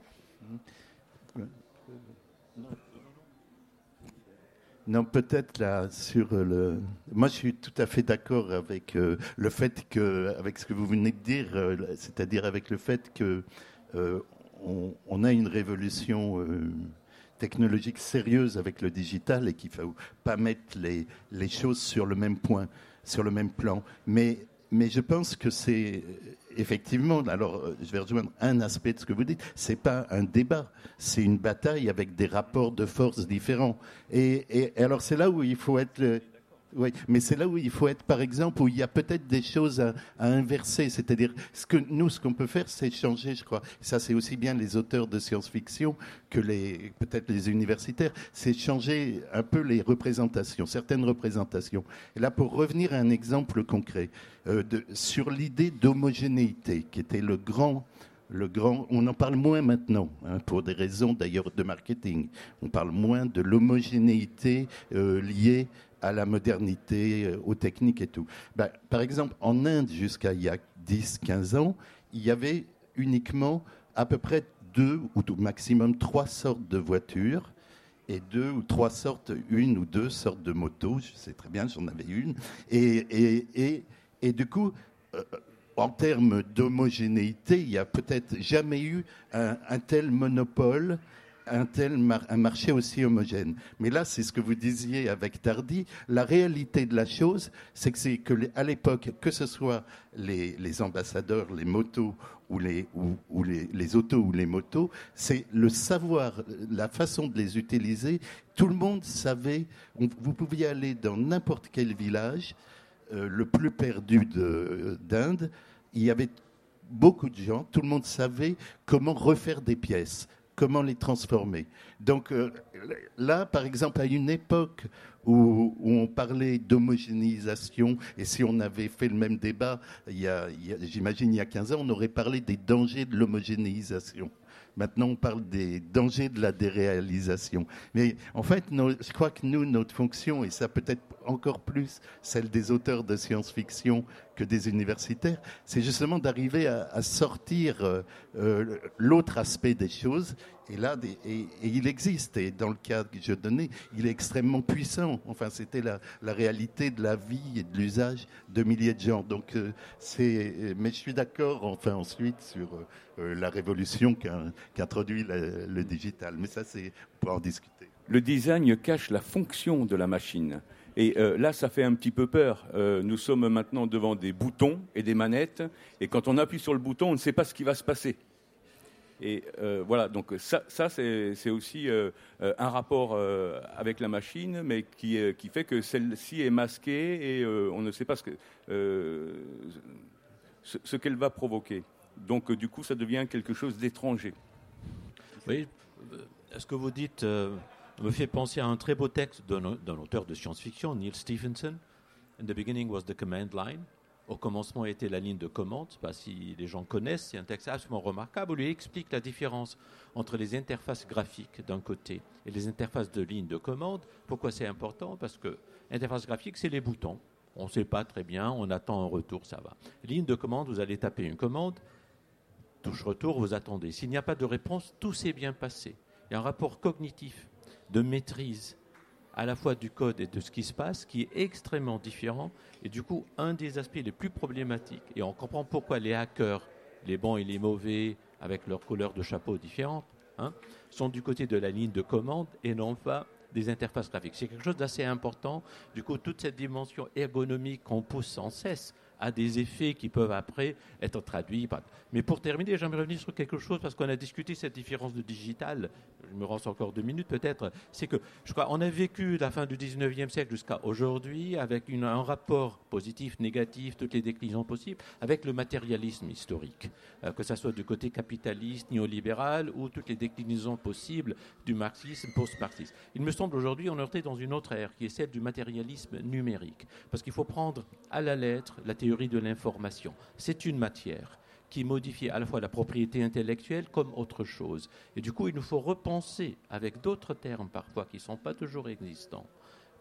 Non, peut-être là sur le. Moi, je suis tout à fait d'accord avec euh, le fait que, avec ce que vous venez de dire, euh, c'est-à-dire avec le fait que euh, on, on a une révolution euh, technologique sérieuse avec le digital et qu'il ne faut pas mettre les, les choses sur le même point, sur le même plan. Mais mais je pense que c'est effectivement, alors je vais rejoindre un aspect de ce que vous dites, c'est pas un débat, c'est une bataille avec des rapports de force différents. Et, et, et alors c'est là où il faut être... Le, oui, mais c'est là où il faut être, par exemple, où il y a peut-être des choses à, à inverser. C'est-à-dire, ce que nous, ce qu'on peut faire, c'est changer, je crois. Ça, c'est aussi bien les auteurs de science-fiction que les, peut-être les universitaires. C'est changer un peu les représentations, certaines représentations. Et là, pour revenir à un exemple concret, euh, de, sur l'idée d'homogénéité, qui était le grand... Le grand, on en parle moins maintenant, hein, pour des raisons d'ailleurs de marketing. On parle moins de l'homogénéité euh, liée à la modernité, euh, aux techniques et tout. Ben, par exemple, en Inde, jusqu'à il y a dix quinze ans, il y avait uniquement à peu près deux ou au maximum trois sortes de voitures et deux ou trois sortes, une ou deux sortes de motos. Je sais très bien, j'en avais une. Et, et, et, et du coup... Euh, en termes d'homogénéité, il n'y a peut-être jamais eu un, un tel monopole, un tel mar- un marché aussi homogène. Mais là, c'est ce que vous disiez avec Tardy. La réalité de la chose, c'est que c'est que les, à l'époque, que ce soit les, les ambassadeurs, les motos ou les ou, ou les, les autos ou les motos, c'est le savoir, la façon de les utiliser. Tout le monde savait. On, vous pouviez aller dans n'importe quel village. Euh, le plus perdu de, d'Inde, il y avait beaucoup de gens, tout le monde savait comment refaire des pièces, comment les transformer. Donc euh, là, par exemple, à une époque où, où on parlait d'homogénéisation, et si on avait fait le même débat, il y a, il y a, j'imagine il y a quinze ans, on aurait parlé des dangers de l'homogénéisation. Maintenant, on parle des dangers de la déréalisation. Mais en fait, nos, je crois que nous, notre fonction, et ça peut-être encore plus celle des auteurs de science-fiction que des universitaires, c'est justement d'arriver à, à sortir euh, euh, l'autre aspect des choses. Et là, des, et, et il existe. Et dans le cas que je donnais, il est extrêmement puissant. Enfin, c'était la, la réalité de la vie et de l'usage de milliers de gens. Donc, euh, c'est. Mais je suis d'accord. Enfin, ensuite sur euh, la révolution qu'a, qu'introduit le, le digital. Mais ça, c'est on peut en discuter. Le design cache la fonction de la machine. Et euh, là, ça fait un petit peu peur. Euh, nous sommes maintenant devant des boutons et des manettes. Et quand on appuie sur le bouton, on ne sait pas ce qui va se passer. Et euh, voilà, donc ça, ça c'est, c'est aussi euh, un rapport euh, avec la machine, mais qui, euh, qui fait que celle-ci est masquée et euh, on ne sait pas ce, que, euh, ce, ce qu'elle va provoquer. Donc du coup, ça devient quelque chose d'étranger. Oui, ce que vous dites euh, me fait penser à un très beau texte d'un, d'un auteur de science-fiction, Neil Stephenson. In the beginning was the command line. Au commencement était la ligne de commande. Je ne sais pas si les gens connaissent, c'est un texte absolument remarquable où il explique la différence entre les interfaces graphiques d'un côté et les interfaces de ligne de commande. Pourquoi c'est important ? Parce que l'interface graphique, c'est les boutons. On ne sait pas très bien, on attend un retour, ça va. Ligne de commande, vous allez taper une commande, touche retour, vous attendez. S'il n'y a pas de réponse, tout s'est bien passé. Il y a un rapport cognitif de maîtrise à la fois du code et de ce qui se passe, qui est extrêmement différent. Et du coup, un des aspects les plus problématiques, et on comprend pourquoi les hackers, les bons et les mauvais, avec leurs couleurs de chapeau différentes, hein, sont du côté de la ligne de commande et non pas des interfaces graphiques. C'est quelque chose d'assez important. Du coup, toute cette dimension ergonomique qu'on pousse sans cesse a des effets qui peuvent après être traduits. Mais pour terminer, j'aimerais revenir sur quelque chose, parce qu'on a discuté cette différence de digital. Je me rends encore deux minutes peut-être. C'est que, je crois, on a vécu la fin du dix-neuvième siècle jusqu'à aujourd'hui avec une, un rapport positif, négatif, toutes les déclinaisons possibles, avec le matérialisme historique, euh, que ce soit du côté capitaliste, néolibéral, ou toutes les déclinaisons possibles du marxisme, post-marxisme. Il me semble aujourd'hui on est entré dans une autre ère, qui est celle du matérialisme numérique, parce qu'il faut prendre à la lettre la théorie de l'information. C'est une matière qui modifie à la fois la propriété intellectuelle comme autre chose. Et du coup, il nous faut repenser, avec d'autres termes parfois qui ne sont pas toujours existants,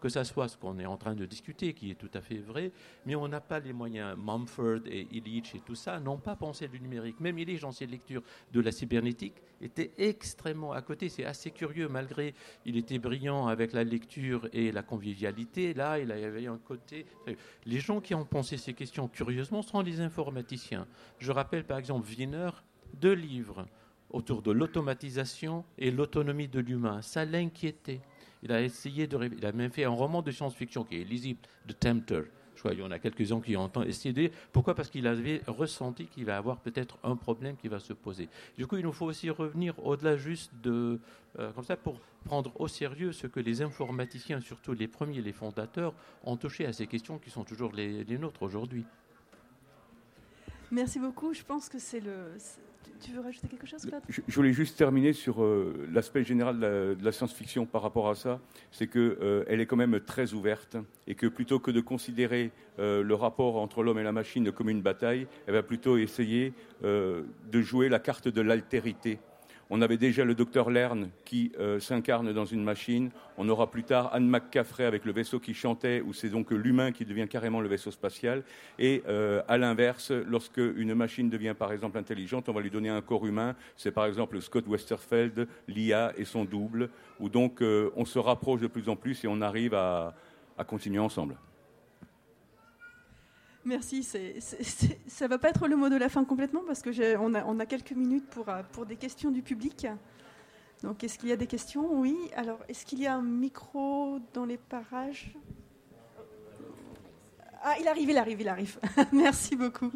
que ça soit ce qu'on est en train de discuter, qui est tout à fait vrai, mais on n'a pas les moyens. Mumford et Illich et tout ça n'ont pas pensé du numérique. Même Illich, dans ses lectures de la cybernétique, était extrêmement à côté. C'est assez curieux, malgré il était brillant avec la lecture et la convivialité. Là, il avait un côté... Les gens qui ont pensé ces questions, curieusement, sont les informaticiens. Je rappelle, par exemple, Wiener, deux livres autour de l'automatisation et l'autonomie de l'humain. Ça l'inquiétait. Il a essayé de... Il a même fait un roman de science-fiction qui est lisible, The Tempter. Je crois qu'il y en a quelques-uns qui ont essayé. Pourquoi ? Parce qu'il avait ressenti qu'il va avoir peut-être un problème qui va se poser. Du coup, il nous faut aussi revenir au-delà juste de... Euh, comme ça, pour prendre au sérieux ce que les informaticiens, surtout les premiers, les fondateurs, ont touché à ces questions qui sont toujours les, les nôtres aujourd'hui. Merci beaucoup. Je pense que c'est le... Tu veux rajouter quelque chose, Claude ? je, je voulais juste terminer sur euh, l'aspect général de la, de la science-fiction par rapport à ça. C'est qu'elle euh, est quand même très ouverte et que plutôt que de considérer euh, le rapport entre l'homme et la machine comme une bataille, elle va plutôt essayer euh, de jouer la carte de l'altérité. On avait déjà le docteur Lern qui euh, s'incarne dans une machine. On aura plus tard Anne McCaffrey avec le vaisseau qui chantait, où c'est donc l'humain qui devient carrément le vaisseau spatial. Et euh, à l'inverse, lorsque une machine devient par exemple intelligente, on va lui donner un corps humain. C'est par exemple Scott Westerfeld, l'I A et son double, où donc euh, on se rapproche de plus en plus et on arrive à, à continuer ensemble. Merci. C'est, c'est, c'est, ça ne va pas être le mot de la fin complètement parce qu'on a, on a quelques minutes pour, pour des questions du public. Donc, est-ce qu'il y a des questions ? Oui. Alors, est-ce qu'il y a un micro dans les parages ? Ah, il arrive, il arrive, il arrive. Merci beaucoup.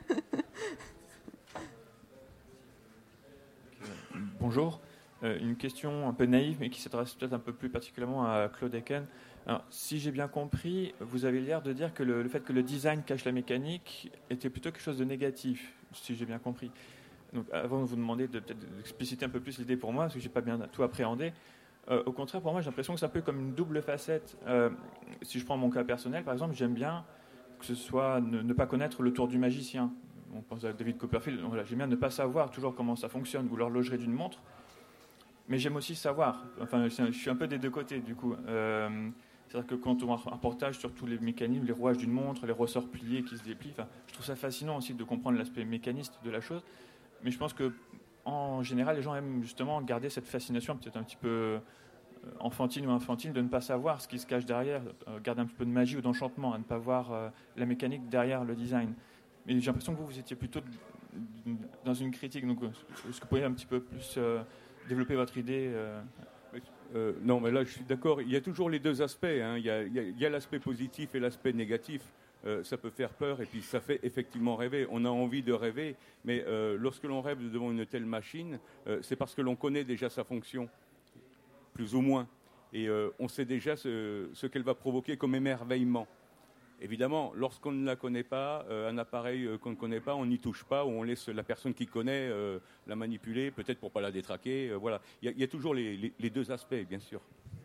Bonjour. Euh, une question un peu naïve, mais qui s'adresse peut-être un peu plus particulièrement à Claude Eken. Alors, si j'ai bien compris, vous avez l'air de dire que le, le fait que le design cache la mécanique était plutôt quelque chose de négatif, si j'ai bien compris. Donc, avant de vous demander de peut-être d'expliciter un peu plus l'idée pour moi, parce que je n'ai pas bien tout appréhendé, euh, au contraire, pour moi, j'ai l'impression que c'est un peu comme une double facette. Euh, si je prends mon cas personnel, par exemple, j'aime bien que ce soit ne, ne pas connaître le tour du magicien. On pense à David Copperfield. Voilà, j'aime bien ne pas savoir toujours comment ça fonctionne ou l'horlogerie d'une montre, mais j'aime aussi savoir. Enfin, je suis un peu des deux côtés, du coup. Euh, C'est-à-dire que quand on voit un reportage sur tous les mécanismes, les rouages d'une montre, les ressorts pliés qui se déplient, enfin, je trouve ça fascinant aussi de comprendre l'aspect mécaniste de la chose. Mais je pense qu'en général, les gens aiment justement garder cette fascination peut-être un petit peu enfantine ou infantile de ne pas savoir ce qui se cache derrière, garder un petit peu de magie ou d'enchantement, à ne pas voir la mécanique derrière le design. Mais j'ai l'impression que vous, vous étiez plutôt dans une critique. Donc, est-ce que vous pourriez un petit peu plus développer votre idée euh... Euh, non, mais là, je suis d'accord. Il y a toujours les deux aspects. Hein. Il y a, il y a, il y a l'aspect positif et l'aspect négatif. Euh, ça peut faire peur et puis ça fait effectivement rêver. On a envie de rêver, mais euh, lorsque l'on rêve devant une telle machine, euh, c'est parce que l'on connaît déjà sa fonction, plus ou moins. Et euh, on sait déjà ce, ce qu'elle va provoquer comme émerveillement. Évidemment, lorsqu'on ne la connaît pas, euh, un appareil euh, qu'on ne connaît pas, on n'y touche pas, ou on laisse la personne qui connaît euh, la manipuler, peut-être pour ne pas la détraquer. Euh, voilà. Il y, y a toujours les, les, les deux aspects, bien sûr.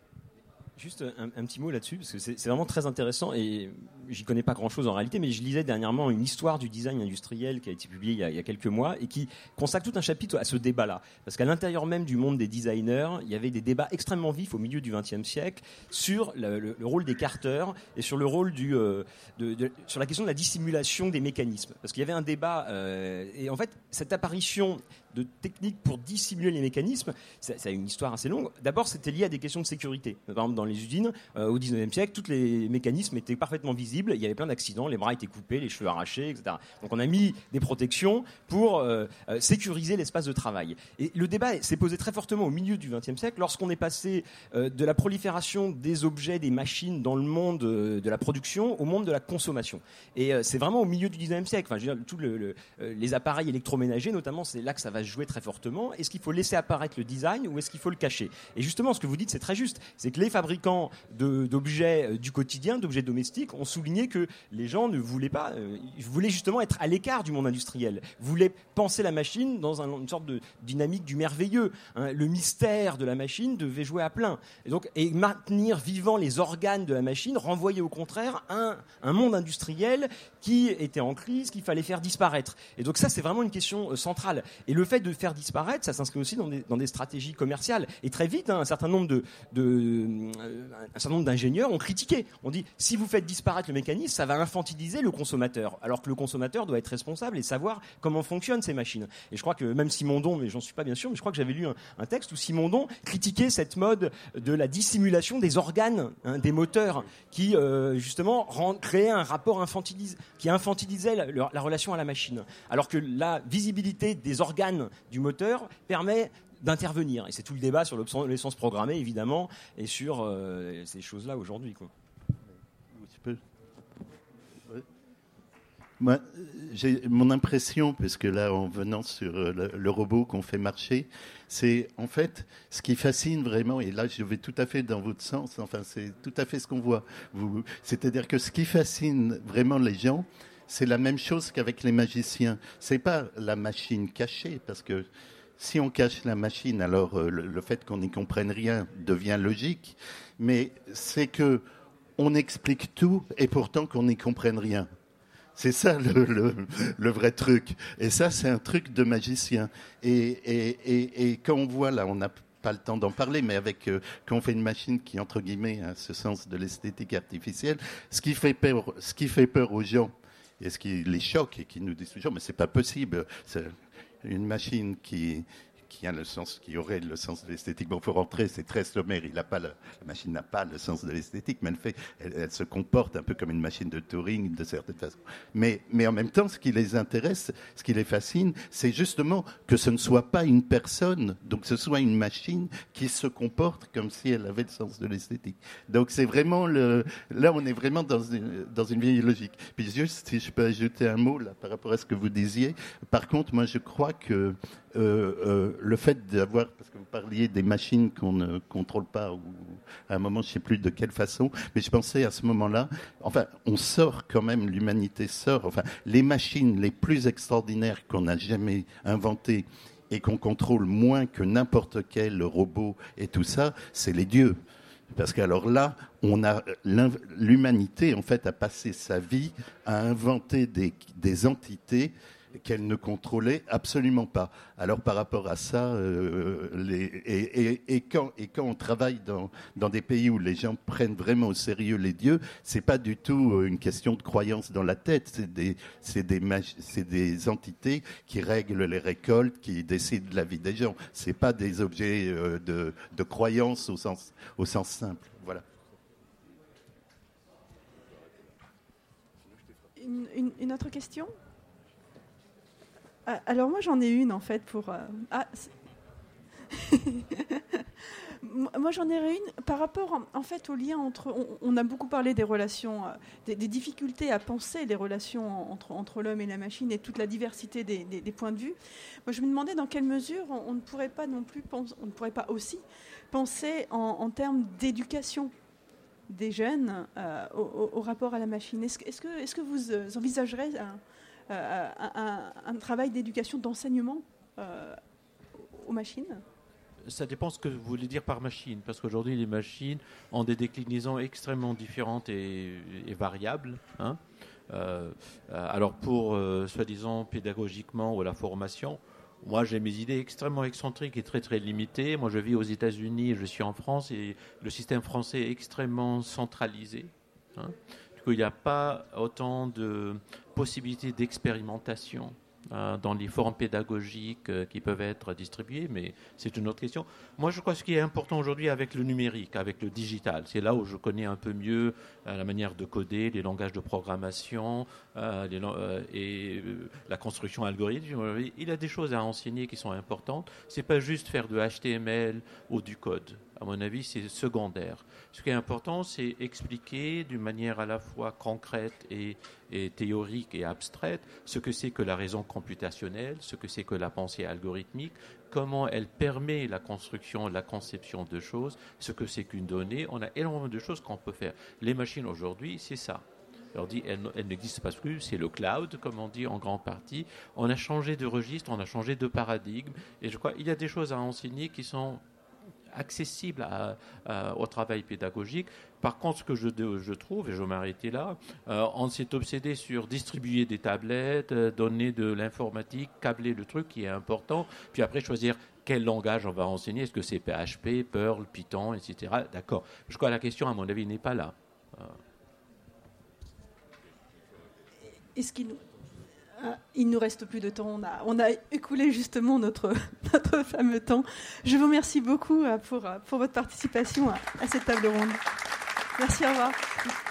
Juste un, un petit mot là-dessus, parce que c'est, c'est vraiment très intéressant, et j'y connais pas grand-chose en réalité, mais je lisais dernièrement une histoire du design industriel qui a été publiée il y a, il y a quelques mois, et qui consacre tout un chapitre à ce débat-là. Parce qu'à l'intérieur même du monde des designers, il y avait des débats extrêmement vifs au milieu du vingtième siècle sur le, le, le rôle des carters, et sur le rôle du, euh, de, de, sur la question de la dissimulation des mécanismes. Parce qu'il y avait un débat, euh, et en fait, cette apparition de techniques pour dissimuler les mécanismes, ça, ça a une histoire assez longue. D'abord, c'était lié à des questions de sécurité. Par exemple, dans les usines, euh, au dix-neuvième siècle, tous les mécanismes étaient parfaitement visibles. Il y avait plein d'accidents, les bras étaient coupés, les cheveux arrachés, et cetera. Donc, on a mis des protections pour euh, euh, sécuriser l'espace de travail. Et le débat s'est posé très fortement au milieu du vingtième siècle, lorsqu'on est passé euh, de la prolifération des objets, des machines dans le monde euh, de la production au monde de la consommation. Et euh, c'est vraiment au milieu du dix-neuvième siècle. Enfin, je veux dire, tous le, le, euh, les appareils électroménagers, notamment, c'est là que ça va jouer très fortement. Est-ce qu'il faut laisser apparaître le design ou est-ce qu'il faut le cacher ? Et justement, ce que vous dites, c'est très juste. C'est que les fabricants de, d'objets du quotidien, d'objets domestiques, ont souligné que les gens ne voulaient pas, euh, ils voulaient justement être à l'écart du monde industriel, voulaient penser la machine dans un, une sorte de dynamique du merveilleux. Hein. Le mystère de la machine devait jouer à plein. Et donc, et maintenir vivants les organes de la machine renvoyait au contraire un, un monde industriel qui était en crise, qu'il fallait faire disparaître. Et donc ça, c'est vraiment une question euh, centrale. Et le fait de faire disparaître, ça s'inscrit aussi dans des, dans des stratégies commerciales. Et très vite, hein, un certain nombre de, de euh, un certain nombre d'ingénieurs ont critiqué. On dit, si vous faites disparaître le mécanisme, ça va infantiliser le consommateur, alors que le consommateur doit être responsable et savoir comment fonctionnent ces machines. Et je crois que même Simondon, mais j'en suis pas bien sûr, mais je crois que j'avais lu un, un texte où Simondon critiquait cette mode de la dissimulation des organes, hein, des moteurs, qui euh, justement rend, créait un rapport infantilis, qui infantilisait la, la, la relation à la machine. Alors que la visibilité des organes du moteur permet d'intervenir. Et c'est tout le débat sur l'obsolescence programmée, évidemment, et sur euh, ces choses-là aujourd'hui, quoi. Tu peux. Ouais. Moi, j'ai mon impression, parce que là, en venant sur le, le robot qu'on fait marcher, c'est en fait ce qui fascine vraiment, et là je vais tout à fait dans votre sens, enfin c'est tout à fait ce qu'on voit. Vous, c'est-à-dire que ce qui fascine vraiment les gens, c'est la même chose qu'avec les magiciens. C'est pas la machine cachée, parce que si on cache la machine, alors euh, le, le fait qu'on n'y comprenne rien devient logique, mais c'est que on explique tout et pourtant qu'on n'y comprenne rien. C'est ça le, le, le vrai truc. Et ça, c'est un truc de magicien. Et, et, et, et quand on voit, là, on n'a pas le temps d'en parler, mais avec euh, quand on fait une machine qui, entre guillemets, a ce sens de l'esthétique artificielle, ce qui fait peur, ce qui fait peur aux gens, et ce qui les choque et qui nous disent toujours, mais c'est pas possible, c'est une machine qui... qui a le sens, qui aurait le sens de l'esthétique. Bon, il faut rentrer, c'est très sommaire. Il a pas le, la machine n'a pas le sens de l'esthétique, mais elle, fait, elle, elle se comporte un peu comme une machine de Turing, de certaine façon. Mais, mais en même temps, ce qui les intéresse, ce qui les fascine, c'est justement que ce ne soit pas une personne, donc ce soit une machine qui se comporte comme si elle avait le sens de l'esthétique. Donc c'est vraiment le, là, on est vraiment dans une, dans une vieille logique. Puis juste, si je peux ajouter un mot là par rapport à ce que vous disiez. Par contre, moi, je crois que Euh, euh, le fait d'avoir, parce que vous parliez des machines qu'on ne contrôle pas, ou à un moment, je ne sais plus de quelle façon, mais je pensais à ce moment-là, enfin, on sort quand même, l'humanité sort, enfin, les machines les plus extraordinaires qu'on n'a jamais inventées et qu'on contrôle moins que n'importe quel robot et tout ça, c'est les dieux. Parce qu'alors là, on a l'humanité, en fait, a passé sa vie à inventer des, des entités qu'elle ne contrôlait absolument pas. Alors par rapport à ça, euh, les, et, et, et, quand, et quand on travaille dans, dans des pays où les gens prennent vraiment au sérieux les dieux, c'est pas du tout une question de croyance dans la tête, c'est des, c'est des, c'est des entités qui règlent les récoltes, qui décident de la vie des gens. C'est pas des objets euh, de, de croyance au sens, au sens simple. Voilà. Une, une, une autre question ? Alors moi j'en ai une en fait pour... Euh... Ah, moi j'en ai une par rapport en, en fait au lien entre... On, on a beaucoup parlé des relations, euh, des, des difficultés à penser les relations entre, entre l'homme et la machine et toute la diversité des, des, des points de vue. Moi je me demandais dans quelle mesure on, on ne pourrait pas non plus penser, on ne pourrait pas aussi penser en, en termes d'éducation des jeunes euh, au, au rapport à la machine. Est-ce, est-ce, que, est-ce que vous envisagerez un, Euh, un, un travail d'éducation, d'enseignement euh, aux machines ? Ça dépend ce que vous voulez dire par machine, parce qu'aujourd'hui les machines ont des déclinaisons extrêmement différentes et, et variables. Hein. Euh, alors pour, euh, soi-disant, pédagogiquement ou la formation, moi j'ai mes idées extrêmement excentriques et très très limitées. Moi je vis aux États-Unis, je suis en France et le système français est extrêmement centralisé. Hein. Il n'y a pas autant de possibilités d'expérimentation euh, dans les formes pédagogiques euh, qui peuvent être distribuées, mais c'est une autre question. Moi, je crois que ce qui est important aujourd'hui avec le numérique, avec le digital, c'est là où je connais un peu mieux euh, la manière de coder, les langages de programmation euh, les, euh, et euh, la construction algorithmique. Il y a des choses à enseigner qui sont importantes. Ce n'est pas juste faire de H T M L ou du code. À mon avis, c'est secondaire. Ce qui est important, c'est expliquer d'une manière à la fois concrète et, et théorique et abstraite ce que c'est que la raison computationnelle, ce que c'est que la pensée algorithmique, comment elle permet la construction, la conception de choses, ce que c'est qu'une donnée. On a énormément de choses qu'on peut faire. Les machines aujourd'hui, c'est ça. On dit elles, elles n'existent pas plus, c'est le cloud, comme on dit en grande partie. On a changé de registre, on a changé de paradigme. Et je crois qu'il y a des choses à enseigner qui sont accessible à, à, au travail pédagogique. Par contre, ce que je, je trouve, et je vais m'arrêter là, euh, on s'est obsédé sur distribuer des tablettes, euh, donner de l'informatique, câbler le truc qui est important, puis après choisir quel langage on va enseigner. Est-ce que c'est P H P, Perl, Python, et cetera. D'accord. Je crois que la question, à mon avis, n'est pas là. Euh. Est-ce qu'il nous... Il nous reste plus de temps. On a, on a écoulé justement notre, notre fameux temps. Je vous remercie beaucoup pour, pour votre participation à, à cette table ronde. Merci, au revoir.